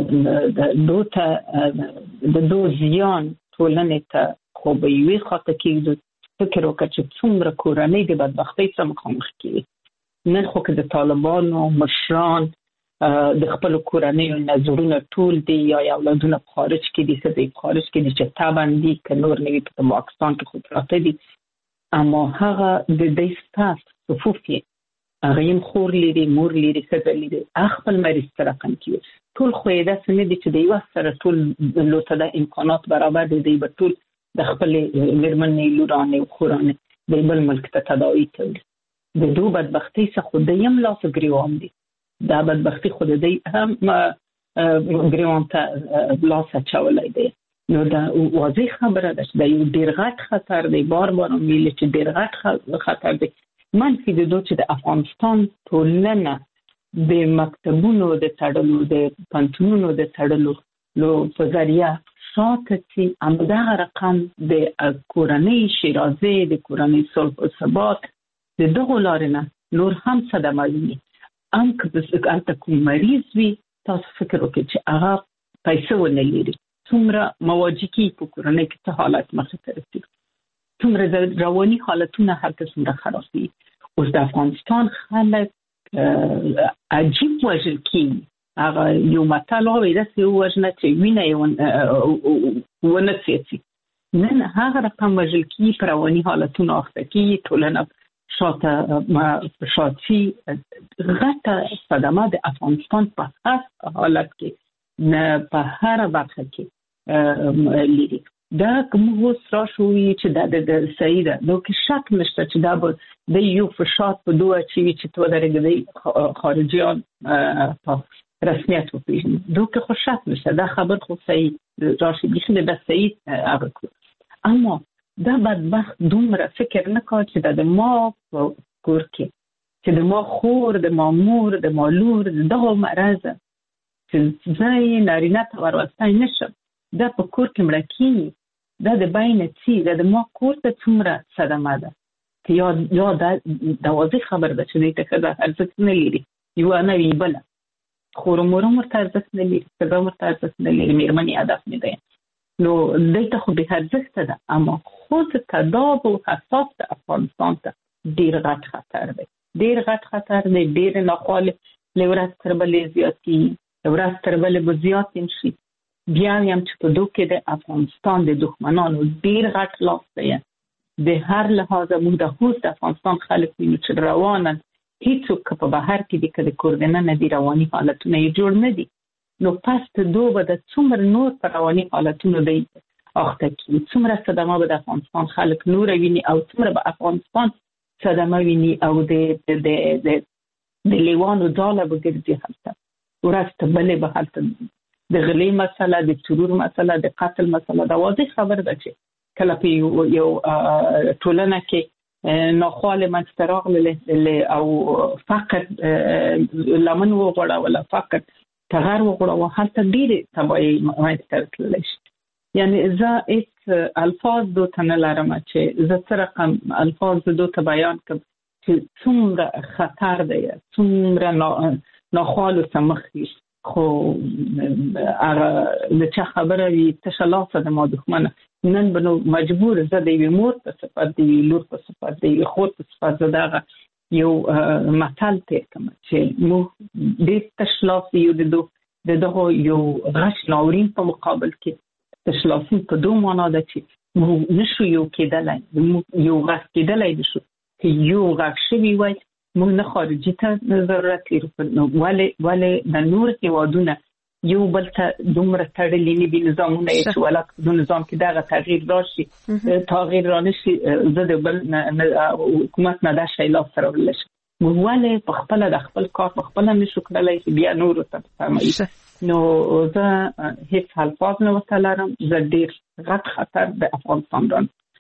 د دو زیان ټولنې ته خو به یوې خواته کېږدو فکر وکړه چې څومره کورنۍ د بدبختۍ سره مخامخ کېږي. نن خو که د طالبانو مشران د خپلو کورنیو نظرونه ټول دي یا اولادونه په خارج کې دي، ښځې په خارج کې دي چې طبعا دي که نور نه وي په پاکستان کې خو پراته دي، اما هغه د دې ستاف صفوف یې هغه یې خور لري مور لري ښځه لري خپل مریض سره رقم کوي. ټول خو یې داسې نه دي چې د یوه سره ټول لوته د امکانات برابر دي، دوی به ټول د خپلې مېرمنې لورانې او خورانې د بل ملک ته تداوي کوي. د دو بدبختۍ څخه خو دویم لاس ګریوان دي، دا بدبختي خو د دوی هم ګریوان ته لاس اچولی دی. نو دا واضح خبره ده چې دا یو ډېر غټ خطر دی، بار بار ویلي چې ډېر غټ خطر دی. منفي د دو چې د افغانستان ټولنه د مکتبونو د تړلو د پنتونونو د تړلو نو په ذریعه شاته چې همدغه رقم د کورنۍ شیرازه د کورنۍ صلح او ثبات د دغو لارې نه نور هم صدمه ویني. هم که هلته کوم مریض وي تاسو فکر وکړئ چې هغه پیسې ونه لري، څومره مواجهکي په کورنۍ کې څه حالت مخې ته رسي، څومره رواني حالتونه هلته څومره خراب دي. اوس د افغانستان خلک عجیب وژل کېږي. هغه یو متل وایي داسې ووژنه چې وینه یې ونه څېڅي. نن هغه رقم وژل کېږي، په رواني حالتونو اخته کېږي، ټولنه شاته شاتی غټه صدمه د افغانستان په هر حالت کې نه په هر برخه کې لري. دا کوم اوس راشوي چې د صحیح ده، نو کې شک نشته چې دا به د یو فشار په دوه اچوي چې تو درګدي خارجيان په رسمیت وپیژني. دوی کې خو شک نشته، دا خبر خو صحیح راشي بخنه د صحیح هغه کو. اما دا بدبخت دومره فکر نه کوي چې د ما کور کې چې د ما خور د ما مور د ما لور دغه مرز چې ځای نارینه ته ورستای نشم، دا په کور کې مړه کېږي، دا د بینه څي، دا د ما کور ته څومره صدمه ده. یا دا واضح خبر ده چې دوی ته ښځه ارزښت نه لري، یوه نه وي بله، خور مور هم ورته ارزښت نه لري، ښځه هم ورته ارزښت نه لري، مېرمنې هدف نه دی. نو دوی ته خو بې ارزښته ده، اما خود تداب و حساس د افغانستان ته ډېر غټ خطر دی، ډېر غټ خطر دی. ډېر ناخوالې له ورځ تر بلې زیاتېږي، له ورځ تر بلې به زیات هم شي. بیا هم چې په دو کې د افغانستان د دښمنانو ډېر غټ لاس دی. د هر لحاظه موږ د اوس د افغانستان خلک وینو چې روانن هیڅوک په بهر کې د کده کور دننه دي، رواني حالتونه یې جوړ نه دي. نو پس دو به د څومره نور په رواني حالتونو دی اخته کېږي، څومره صدمه به د افغانستان خلک نور ویني او څومره به افغانستان صدمه ویني او د لیوانو ځاله به ګرځي هلته ورځ ته بلې به هلته د غلې مسله، د ترور مسله، د قتل مسله. دا واضح خبر ده چې کله په یو ټولنه کې ناخواله منځته راغله او فقط لمن وغوړوله، فقط تغیر وغوړوه، هلته ډېرې تباهۍ منځته راتللی شي. یعنی زه هېڅ الفاظ دو ته نه لرم چې زه څه رقم الفاظ دو ته بیان کړم چې څومره خطر دی، څومره ناخوالو څخه مخ وي. خو هغه د چا خبره وي تشه لاسه د ما دښمنه. نن به نو مجبور زه د یوې مور په صفت، د یوې لور په صفت، د یوې خور په صفت زه دغه یو متل تیر کړم چې موږ ډېر تش لاس یو د دغه یو غش ناورین په مقابل کې تشلاسي په دوه معنا ده چې موږ نشو یو کېدلای یو غږ کېدلای نشو چې یو غږ شوی وای موږ نه خارجي ته ضرورت لرو ولې د نور هیوادونه یو بل ته دومره تړلي نه دي نظامونه یې چې ولا د نظام کې دغه تغییر راشي تغییر رانشي زه د بل حکومت نه دا شی لاس سره وړلی شي موږ ولې په خپله د خپل کار په خپله نشو کړلی چې بیا نورو ته فرمایي نو زه هیڅ الفاظ نه ورته لرم زه ډېر غټ خطر د افغانستان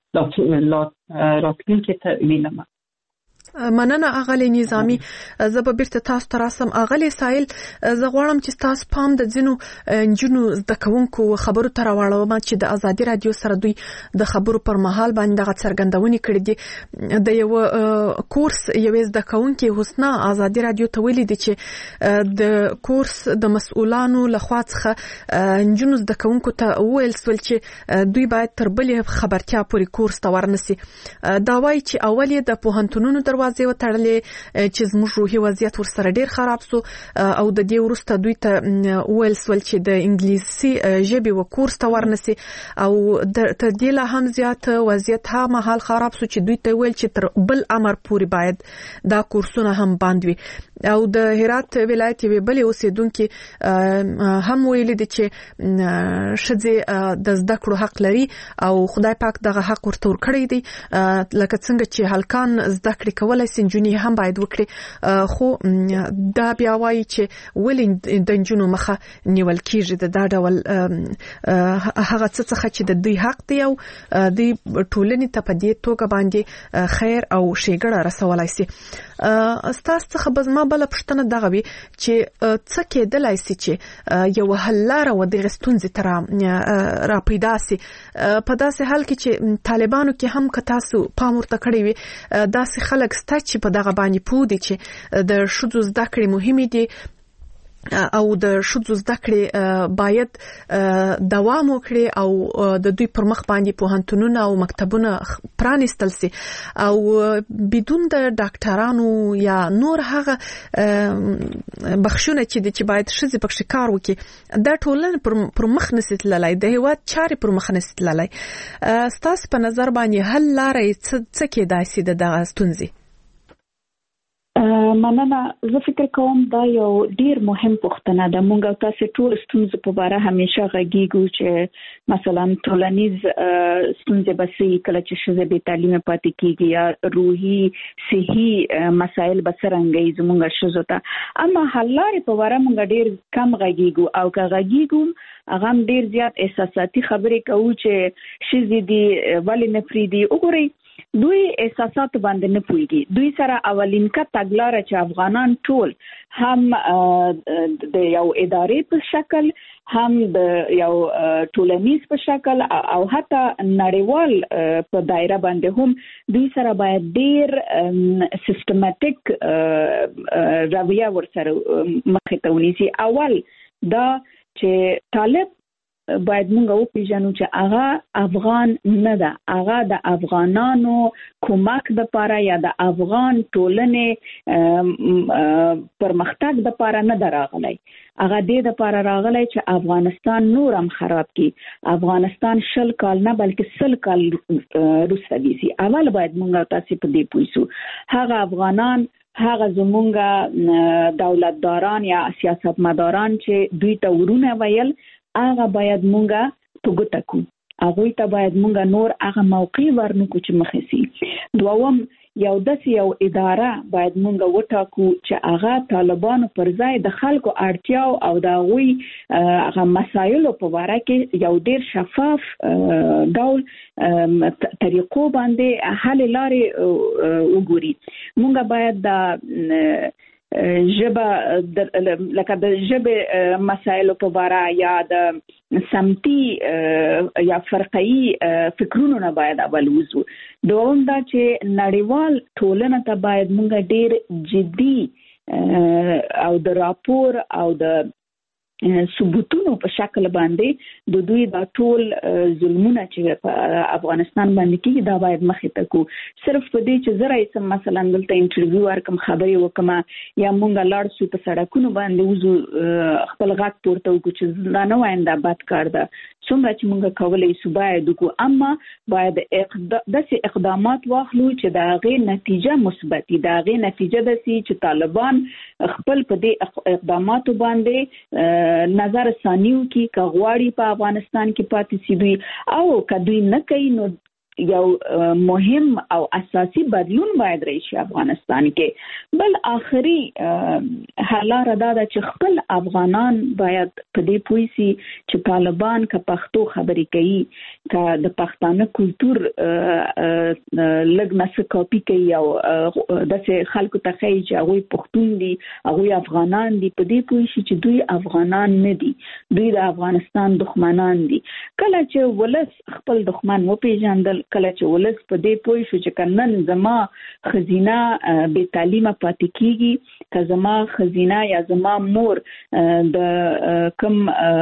راتلونکي ته وینم. مننه اغلی نظامی. زه به بیرته تاسو ته راسم. اغلی سایل زه غواړم چې تاسو پام د ځینو نجونو زده کوونکو خبرو ته راوړم چې د ازادي رادیو سره دوی د خبرو پر مهال باندې دغه څرګندونې کړې دي. د یو کورس یوې زده کوونکې حسنا ازادي رادیو ته ویلي دي چې د کورس د مسؤلانو لخوا څخه نجونو زده کوونکو ته وویل سول چې دوی باید تر بلې خبرتیا پورې کورس ته ورنسي. دا وایي چې اول یې د پوهنتونونو دروازې وتړلې چې زموږ روحي وضعیت ورسره ډیر خراب سو او د دې وروسته دوی ته ویل سول چې د انګلیسي ژبې و کورس ته ورنسي او تر دې لا هم زیات وضعیت ها مهال خراب سو چې دوی ته ویل چې تر بل امر پورې باید دا کورسونه هم بند وي. او د هرات ولایت یوې بلې اوسیدونکو هم ویلي دي چې ښځې د زده کړو حق لري او خدای پاک دغه حق ورته ورکړی دی لکه څنګه چې هلکان زده کړې کولای شي نجونې هم باید وکړي خو دا بیا وایي چې ولې د نجونو مخه نیول کیږي د دا ډول هغه څه څخه چې د دوی حق دی او دوی ټولنې ته په دې توګه باندې خیر او ښېګړه رسولای شي. ستاسو څخه به زما بله پوښتنه دغه وي چې څه کېدلی شي چې یو حل لاره ودغې ستونزې ته را پیدا شي په داسې حال کې چې طالبانو کې هم که تاسو پام ورته کړی وي داسې خلک شته چې په دغه باندې پوه دي چې د ښځو زده کړې مهمې دي او د ښځو زده کړې باید دوام وکړي او د دوی پر مخ باندې پوهنتونونه او مکتبونه پرانیستل سي او بدون د ډاکټرانو یا نور هغه بخښونه چې باید ښځې پکې کار وکړي دا ټولنه پر مخ نسي تللی د هیواد چارې پر مخ نسي تللی. ستاسو په نظر باندې حل لارې څه کېدای شي د دغه ستونزې؟ مننه. زه فکر کوم دا یو ډیر مهم پوښتنه ده. موږ تاسو ټول ستونزې په اړه همیشه غږیږو چې مثلا ټولنیز ستونزې بسې کله چې ښځې بې تعلیمه پاتې کیږي یا روحي صحي مسایل بسرنګي زموږ ښځو ته اما حل لارې په اړه موږ ډیر کم غږیږو او که غږیږو هغه ډیر زیات احساساتي خبرې کوي چې ښځې دي ولې نه فریدي. وګورئ دوی احساسات باندې نه پوهیږي. دوی سره اولین کا تګلاره چې افغانان ټول هم د یو ادارې په شکل هم د یو ټولنیز په شکل او حتی نړیوال په دایره باندې هم دوی سره باید ډیر سیستماتیک رویه ورسره مخې ته ونیسي. اول دا چې طالب باید موږ وپیژنو چې هغه افغان نه ده، هغه د افغانانو کومک د پاره یا د افغان ټولنې پرمختګ د پاره نه راغلی. هغه د پاره راغلی چې افغانستان نور هم خراب کی. افغانستان 100 کال نه بلکې 100 کال وروسته دی. اول باید موږ تاسو په دې پوښتو هغه افغانان هغه زمونږ دولتداران یا سیاستمداران چې دوی ته ورونه ویل هغه باید مونږه په ګوته کو. هغه ته باید مونږه نور هغه موقع ورنکو چې مخې سي. دوم یو یو اداره باید مونږه وټاکو چې هغه طالبانو پر ځای د خلکو اړتیاو او د غوي هغه مسایلو په اړه کې یو ډیر شفاف ډول طریقو باندې حل لارې وګوري. مونږه باید د ژبه لکه د ژبه مسایلو په اړه یا د سمتي یا فرقي فکرونو نه باید اول وځو. دوم دا چې نړیوال ټولنه ته باید موږ ډیر جدي او د راپور او د ثبوتونو په شکل باندې د دوی د ټول ظلمونه چې په افغانستان باندې کیږي دا باید مخې ته کو. صرف په دې چې زه راځم مثلا دلته انټرویو ورکم خبرې وکم یا مونږ لاړ شو په سړکونو باندې وځو خپل غږ پورته وکړو چې دا نه وایم دا بد کار ده څومره چې موږ کولای شو باید وکړو، اما باید داسې اقدامات واخلو چې د هغې نتیجه مثبت وي، د هغې نتیجه داسې چې طالبان خپل په دې اقداماتو باندې نظر ثاني وکړي، که غواړي په افغانستان کې پاتې شي دوی، او که دوی نه کوي نو یو مهم او اساسي بدلون باید راشي افغانستان کې. بل آخري حل لاره دا ده چې خپل افغانان باید په دې پوه شي چې طالبان که پښتو خبرې کوي، که د پښتانه کلتور لږ نه کاپي کوي او داسې خلکو ته ښایي چې هغوی پښتون دي، هغوی افغانان دي، په دې پوه شي چې دوی افغانان نه دي، دوی د افغانستان دښمنان دي. کله چې ولس خپل دښمن وپېژندل، کله چې ولس په دې پوه شو چې کنن زما خزینه بې تعلیمه پاتې کیږي، که زما خزینه یا زما مور د کم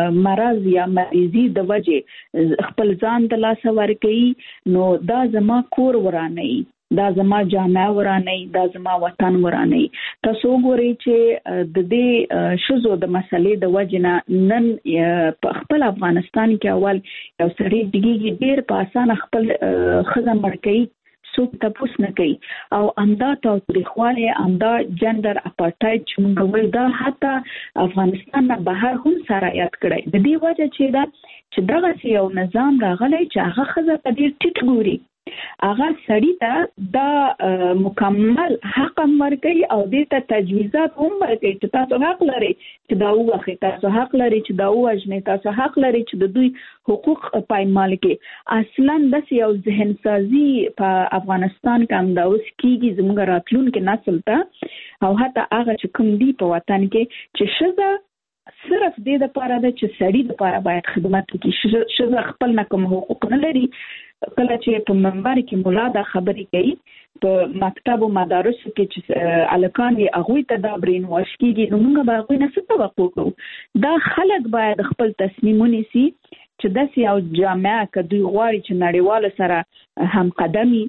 مرض یا مریضي د وجې خپل ځان د لاسه ورکوي، نو دا زما کور ورانوي، دا زما جامعه ورانوي، دا زما وطن ورانوي. تاسو وګورئ چې د دې ښځو د مسلې د وجې نه نن په خپل افغانستان کې اول یو سړی ډیږي ډېر په اسانه خپل ښځه مړ کوي، څوک تپوس نه کوي، او همدا تاوتریخوالی، همدا جنډر اپارټایډ چې موږ وایو، دا حتی افغانستان نه بهر هم سرایت کړی. د دې وجه چې دا چې دغسې یو نظام راغلی چې هغه ښځه ته ډېر ټیټ ګوري، هغه سړی ته دا مکمل حق هم ورکوي او دې ته تجویزات هم ورکوي چې تاسو حق لرئ چې دا ووخئ، تاسو حق لرئ چې دا ووژنئ، تاسو حق لرئ چې د دوی حقوق پایمال کړئ. اصلا داسې یو ذهن سازي په افغانستان کې همدا اوس کېږي زموږ راتلونکي نسل ته، او حتی هغه چې کوم دي په وطن کې چې ښځه صرف دې دپاره ده چې سړي دپاره باید خدمت وکړي. ښځه خپل نه کوم حقوق نه لري. کله چې په منبر کې مولا دا خبرې کوي، په مکتب او مدارسو کې چې الکان یې هغوی ته دا برین واش کېږي، نو موږ به هغوی نه څه توقع کوو؟ دا خلک باید خپل تصمیم ونیسي چې داسې یو جامعه که دوی غواړي چې نړیوالو سره همقدمي،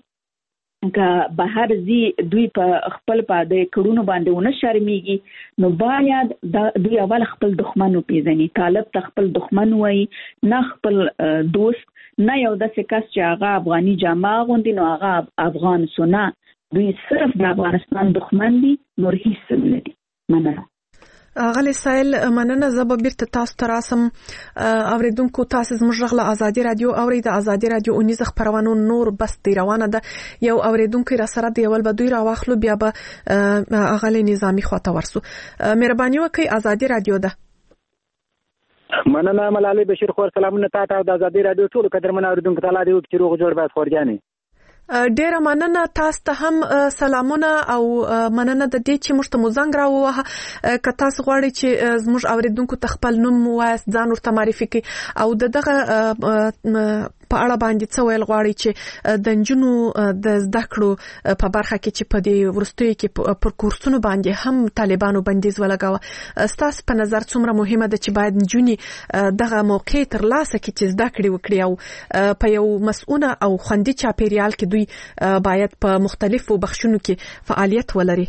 که بهر زی دوی په خپل په د کړونو باندې ونه شرمېږي، نو باید دوی اول خپل دښمن وپېژني. طالب ته خپل دښمن وایي، نه خپل دوست، نه یو داسې کس چې هغه افغاني جامه اغوندي نو هغه افغان سو، نه، دوی صرف د افغانستان دښمن دي، نور هیڅ نه دي. مننه. غلی سایل، مننه. زه به بیرته تاسو ته راسم. اوریدونکو، تاسو زموږ غږ له ازادي رادیو اورئ. د ازادي رادیو اونیزه خپرونو نور بس دی روانه ده. یو اوریدونکو را سره دی، اول به دوی راواخلو، بیا به غلی نظامی خواته ورسو. مهرباني وکړئ، ازادي رادیو ده. مننه ملالۍ بشیر خور، سلامونه تاسو ته د ازادي رادیو ټولو قدرمن اوریدونکو ته. الله دې وکړي چې روغ جوړ باید خورجانې. ډیره مننه، تاسو ته هم سلامونه او مننه د دې چې موږ ته مو زنګ راووهه. که تاسو غواړئ چې زموږ اوریدونکو ته خپل نوم ووایاست، ځان ورته معرفي کړئ، او دغه په اړه باندې څه ویل غواړئ چې د نجونو د زده کړو په برخه کې چې په دې وروستیو کې پر کورسونو باندې هم طالبانو بندیز ولګاوه، ستاسو په نظر څومره مهمه ده چې باید نجونې دغه موقع ترلاسه کړي چې زده کړې وکړي او په یو مسؤونه او خوندي چاپیریال کې دوی باید په مختلفو بخشونو کې فعالیت ولري؟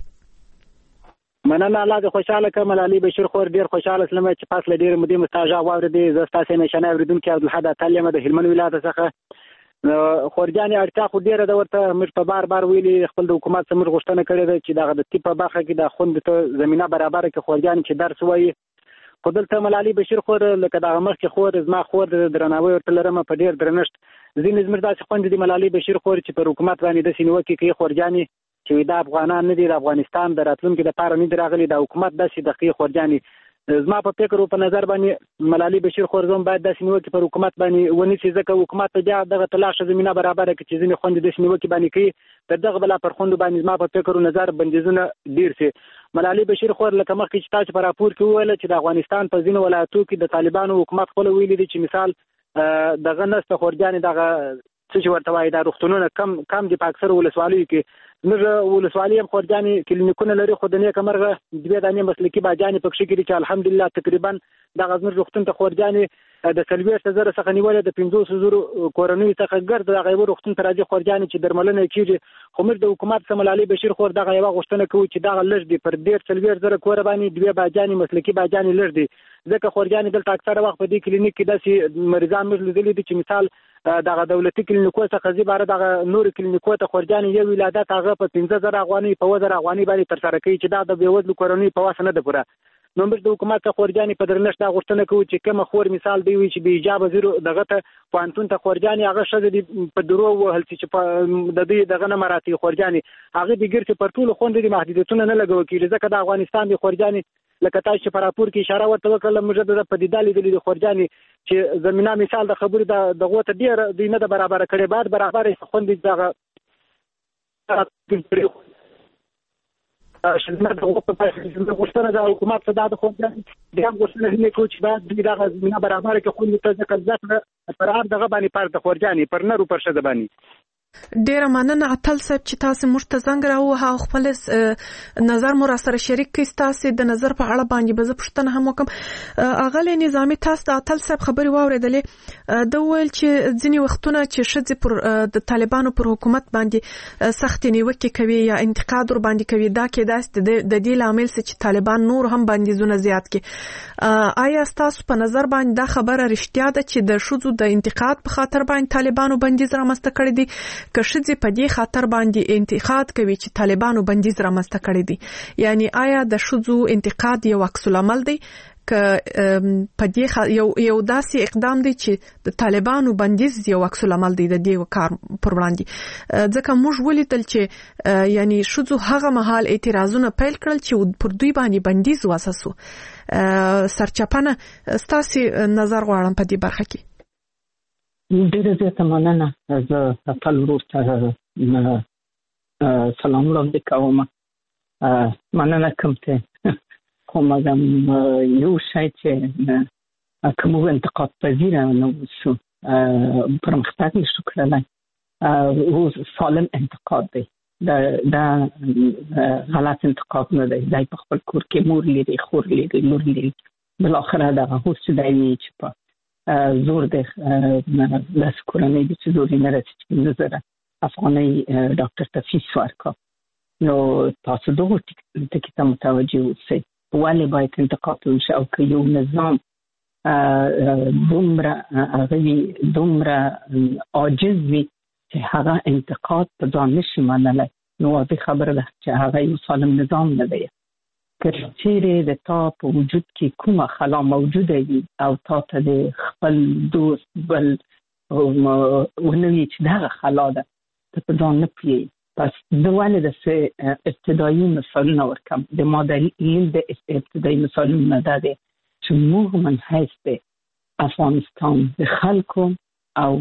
مننه. الله دې خوشاله کړه ملالۍ بشیر خور. ډېر خوشاله سلم چې پاس له ډېرې مودې مو ستا غږ واورېدې. زه ستاسې همیشنی اورېدونکی عبدالحد اتل یم د هلمند ولایت څخه. خورجانې اړتیا خو ډېره ده ورته. موږ په بار بار ویلي، خپل د حکومت څخه موږ غوښتنه کړې ده چې دغه د طب په برخه کې د خوندو ته زمینه برابره کړي خورجانې چې درس ووایي. خو دلته ملالۍ بشیر خور لکه دغه مخکې خور، زما خور د درناوی ورته لرم په ډېر درنښت. ځینې زموږ داسې خویندې دي ملالۍ بشیر خور چې پر حکومت باندې داسې نیوکې کوي خورجانې چې دا افغانان نه دي، د افغانستان د راتلونکي لپاره نه دي راغلي، دا حکومت داسې د کوي خورجانې. زما په فکر او په نظر باندې ملالۍ بشیر خور زوم باید داسې نیوکې پر حکومت باندې ونیسي، ځکه حکومت ته بیا دغه تلاښه زمینه برابره کړي چې ځینې خویندې داسې نیوکې باندې کوي، د دغه بلا پر خویندو باندې زما په فکر او نظر بندیزونه ډېر سي. ملالۍ بشیر خور لکه مخکې چې تاسو په راپور کې وویل چې د افغانستان په ځینو ولایتو کې د طالبانو حکومت خپل ویلي دي چې مثال دغه نسته خورجانې دغه څه چې ورته وایي دا روغتونونه کم دي په اکثرو ولسوالیو کې. زموږ ولسوالي هم خورجانې کلینیکونه لري، خو د نیکه مرغه 2 دانې مسلکي باجانې پکښې کې دي چې الحمدلله تقریبا دغه زموږ روغتون ته خورجانې د 40,000 څخه نیولې د 50,000 کورنیو څخه ګرد دغه یو روغتون ته راځي خورجانې چې درملنه یې کېږي. خو موږ د حکومت څخه ملالۍ بشیر خور دغه یوه غوښتنه کوو چې دغه لږ دي، پر 40,000 کوره باندې 2 باجانې مسلکي باجانې لږ دي. ځکه خورجانې دلته اکثره وخت په دې کلینیک کې داسې مریضان موږ لیدلي دي چې مثال دغه دولتي کلینیکو څخه زی باره دغه نور کلینیکو ته خورجانې یو ولادت هغه په 15000 افغانۍ په 1000 افغانۍ باندې ترسره کوي چې دا د بېوزلو کورنیو په واسه نه ده پوره. نو موږ د حکومت څخه خورجانې په درنښت دا غوښتنه کوو چې کومه خور مثال دی وي چې بې حجابه زیرو دغه ته پوهنتون ته خورجانې هغه ښځه دي په درو ووهل چې د دوی دغه نه مراتي خورجانې هغه د ګرځې پر ټولو خوندې د محدودیتونه نه لګول کېږي ځکه د افغانستان د خورجانې لکه تاسو چې په راپور کې اشاره ورته وکړله موږ د پدیده لیدلې د خورجانې چې زمینه مثال د خبرې دغو ته ډېر دوی نه ده برابره کړې باید برابره خوندې دغه شنه دغه په غوښتنه د حکومت څخه د خورجانې د هم غوښتنه نه کوي چې باید دوی دغه زمینه برابره کړي خوندې ته ځکه زده کړه پر هر دغه باندې پر د خورجانې پر نرو پر ښځه باندې. ډیره مننه اتل صاحب چې تاسو موږ ته زنګ راوهه او خپل نظر مو را سره شریک کړئ. تاسو د نظر په اړه باندې به زه پوښتنه هم وکم. اغلی نظامي تاسو د اتل صاحب خبرې واورېدلې د ویل چې ځینې وختونه چې ښځې پر د طالبانو پر حکومت باندې سختې نیوکې کوي یا انتقاد ور باندې کوي دا کېدای د دې لامل چې طالبان نور هم بندیزونه زیات کړي. آیا تاسو په نظر باندې دا خبره رښتیا ده چې د ښځو د انتقاد په خاطر باندې طالبانو بندیز رامنځته کړی دی که ښځې په دې خاطر باندې انتقاد کوي چې طالبانو بندیز رامنځته کړی دی؟ یعنی آیا د ښځو انتقاد یو عکس العمل دی که په دې یو داسې اقدام دی چې د طالبانو بندیز یو عکس العمل دی د دې کار پر وړاندې؟ ځکه موږ ولیدل چې یعنی ښځو هغه مهال اعتراضونه پیل کړل چې پر دوی باندې بندیز واساسو. سرچپنه ستاسو نظر غواړم په دې برخه کې. ډېره زیاته مننه. زه خپل ورور ته سلام وړاندې کوم. مننه کوم ته کوم یو شی چې کوم انتقاد پذیره نه اوسو پرمختګ نشو کړلی او سالم انتقاد دی. دا غلط انتقاد نه دی. دی په خپل کور کې مور لري خور لري لور لري بالاخره دغه هوس دی چې په زور د لاس کورنۍ د چې زور نه راځي چې نظر افغاني ډاکټر ته فیس ورکړه. نو تاسو دغه ټکي ته متوجه اوسئ ولې باید انتقاد وشي او که یو نظام دومره عاجز وي چې هغه انتقاد په ځان نشي منلی نو واضح خبره ده چې هغه یو سالم نظام نه دی. که چیرې د تا په وجود کې کومه خلا موجوده وي او تا ته د خپل دوست بل ونوي چې دغه خلا ده ته په ځان نه پوهېږي. پس زه ولې داسې ابتدایي مثالونه ورکړم. د ما دلیل د ابتدایي مثالونه دا دی چې موږ من حیث د افغانستان د خلکو او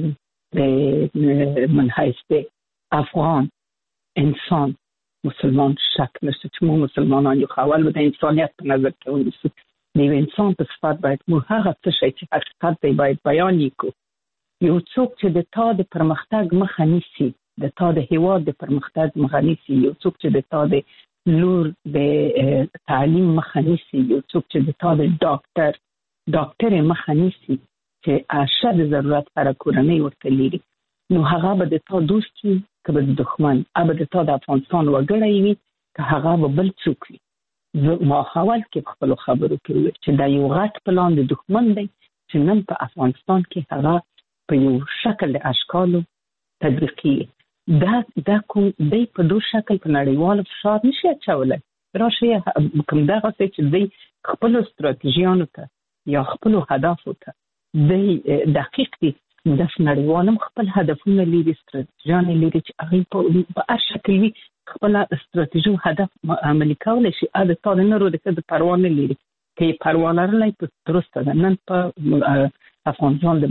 د من حیث د افغان انسان مسلمان شک نشته چې موږ مسلمانان یو اول به د انسانیت په نظر کې ونیسو. د یو انسان په صفت باید موږ هغه څه شی چې حقیقت دی باید بیان یې کړو. یو څوک چې د تا د پرمختګ مخه نیسي د تا د هیواد د پرمختګ مخه نیسي یو څوک چې د تا د لور د تعلیم مخه نیسي یو څوک چې د تا د ډاکټر مخه نیسي چې اشد ضرورت پر کورنۍ ورته لري نو هغه به د تا دوست وي که به د دښمن هغه د تا د افغانستان وګړی وي که هغه به بل څوک وي. ما اول کې په خپلو خبرو کې وویل چې دا یو غټ پلان د دښمن دی چې نن په افغانستان کې هغه په یو شکل د اشکالو تطبیقي دا کوم دی په دو شکل په نړیوال فشار نشي اچولی. راشي کوم دغه څه چې دی خپلو ستراتیژیانو ته یا خپلو هدفو ته دی دقیق دي د نړیوالم خپل هدفونه لري ستراتیژیانې لري چې هغوی په هر شکل وي خپل استراتیژي هدف عملي کولی شي. د تا د نرو د ښځو پروا نه لري که یې پروا لرلی په درسته ده. نن په افغانستان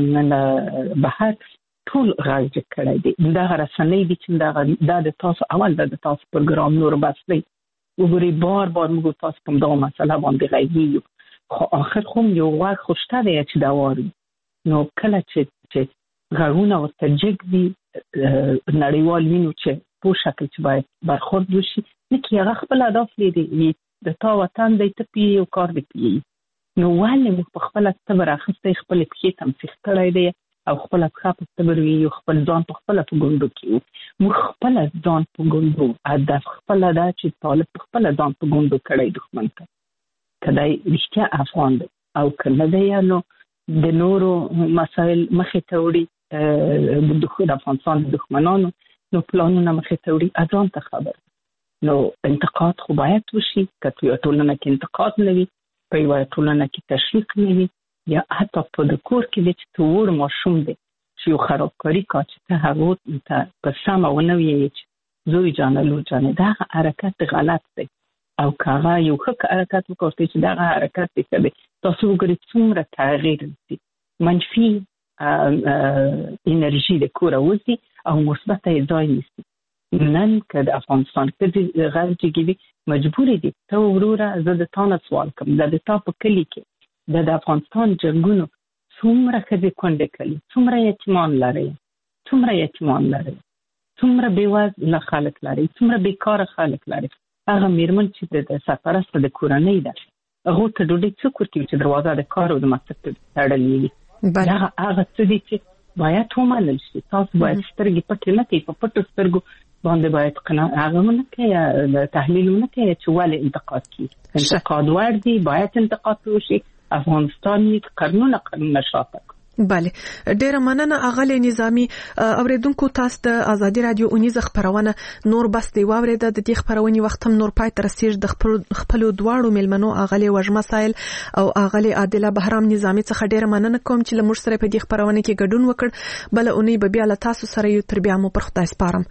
د بهر ټول غږ جګ کړی دی. دغه رسنۍ دي چې دا د تاسو اول د تاسو پروګرام نور بس دی وګورئ بار موږ تاسو په همدغه مسله باندې غږیږو خو آخر خو یو غږ خو شته دی چې دوار نو کله چې غږونه ورته جګ وي نړیوال وینو چې په شکل چې باید برخورد وشي نه کې هغه خپل اهداف لري د تا وطن دی ته پیې او کار دی پیې نو ولې موږ په خپله تبر اخیستی خپلې پښې تمسیح کړی دی او خپله پښه په تبر وي او خپل ځان په خپله په ګونډو کې وو موږ خپله ځان په ګونډو هدف خپله ده چې طالب په خپله ځان په ګونډو کړی دښمن ته که دی رښتیا افغان دی او کنه دی نو د نورو مسایل مخې ته وړي د افغانستان د دښمنانو نو پلانونه مخې ته وړي اذان ته خبر نو انتقاد خو باید وشي که په ټولنه کې انتقاد نه وي په یوه ټولنه کې تشویق نه وي یا حتی په د کور کې چې ته وړ ماشوم دی چې یو خرابکاري کا چې ته هغو ته په سمه ونه ویې چې زوی جانه لور جانې دغه حرکت غلط دی او که هغه یو ښه حرکت وکړي چې دغه حرکت دی ښه دی تاسو وګورئ څومره تغییر دي منفي انرژي د کوره وځي او مثبت یې ځای نیسي نن که د افغانستان ښځې غږ جګوي مجبورې دي ته وروره زه د تا نه سوال کوم د تا په کلي کې د افغانستان جنګونو څومره ښځې کونډې کړي څومره یتیمان لري څومره بېوزله خلک لري څومره بیکاره خلک لري هغه میرمن چې د سرپرسته د کورنۍ ده هغو ته ډوډۍ څوک ورکوي چې دروازه د کار او د مکتب تړلې وي هغه څه دي چې باید ومنل شي تاسو باید سترګې پټې نه کړئ په پټو سترګو باندې باید هغه ونه کوي یا تحلیل ونه کوي چې ولې انتقاد کوي انتقاد وړ دي باید انتقاد وشي افغانستان قرنونه شاته بله ډیره مننه اغلی نظامی اوریدونکو تاسو د ازادي رادیو اونیزه خبرونه نور بس دی واورید د دې خبرونې وخت هم نور پای تر سیج د خپل دواړو ملمنو اغلی وجمه سایل او اغلی عادله بهرام نظامی څخه ډیره مننه کوم چې لمر سره په دې خبرونه کې ګډون وکړ بل اونۍ به بیا له تاسو سره یو تر بیا مو پر خدای سپارم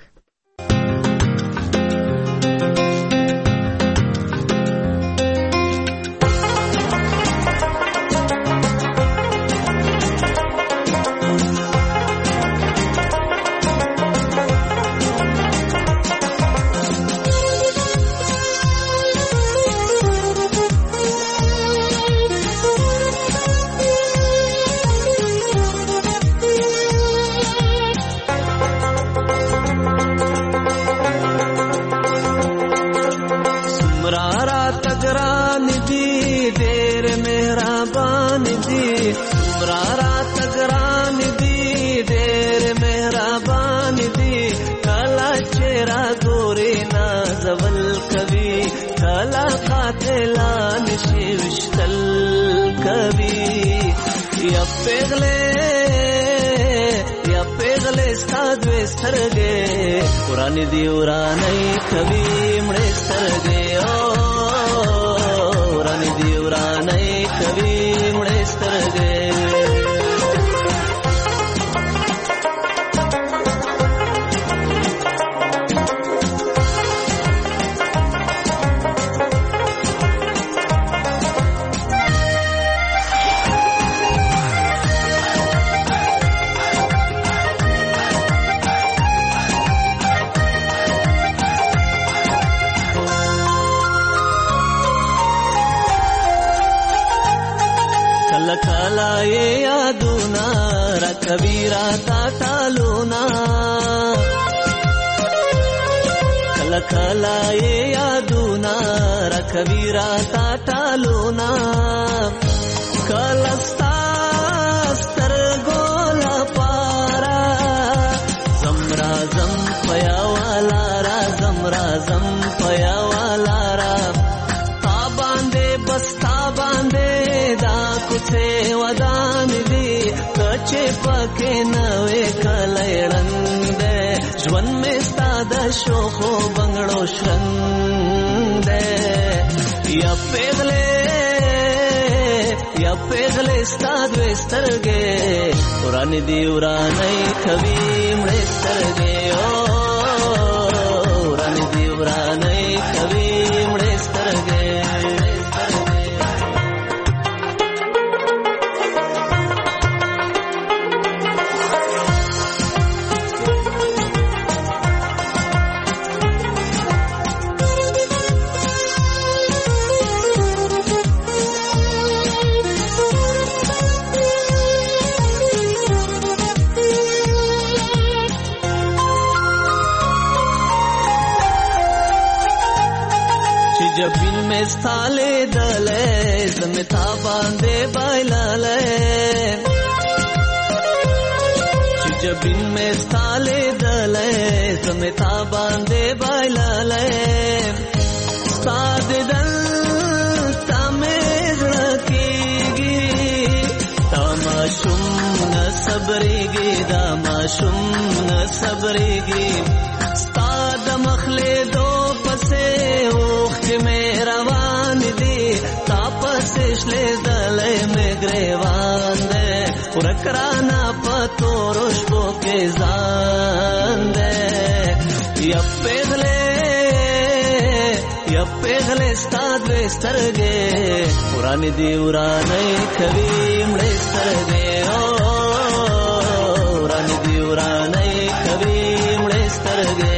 ورانی دی ورانی کبھی مړې سترګې ورانی دی ورانی کبھی مړې سترګې کبیرا تا ټالونا کلا کلا یادونا را کبیرا تا ټالونا کلا ستر ګولا پارا زمرا زم پیا والا را زمرا زم پیا والا را تا باندې بستا باندې دا کوڅه ودان دی چې پکې نوې کلېړند ژوند مې ستاده شو خو بنگړو شرند یا پیغلې ستاده سترګې ورانې دی ورانې کوي مړې سترګې ورانې دی ورانې کوي مړې سترګې جبین میں ستالے دلے زمتا باندے بائلالے جبین میں ستالے دلے زمتا باندے بائلالے ساد دل تامیز رکیگی صبرېږي دا ماشوم نه صبرېږي ستا د مخلې دو پسې اوښکې مې روان دي تا پسې شلېدلی مې ګریوان دی ورک رانه په تورو شپو کې ځان دی پیغلې ستا دوې سترګې ورانې دي ورانې کوي مړې سترګې ورانې دي ورانې کوي مړې سترګې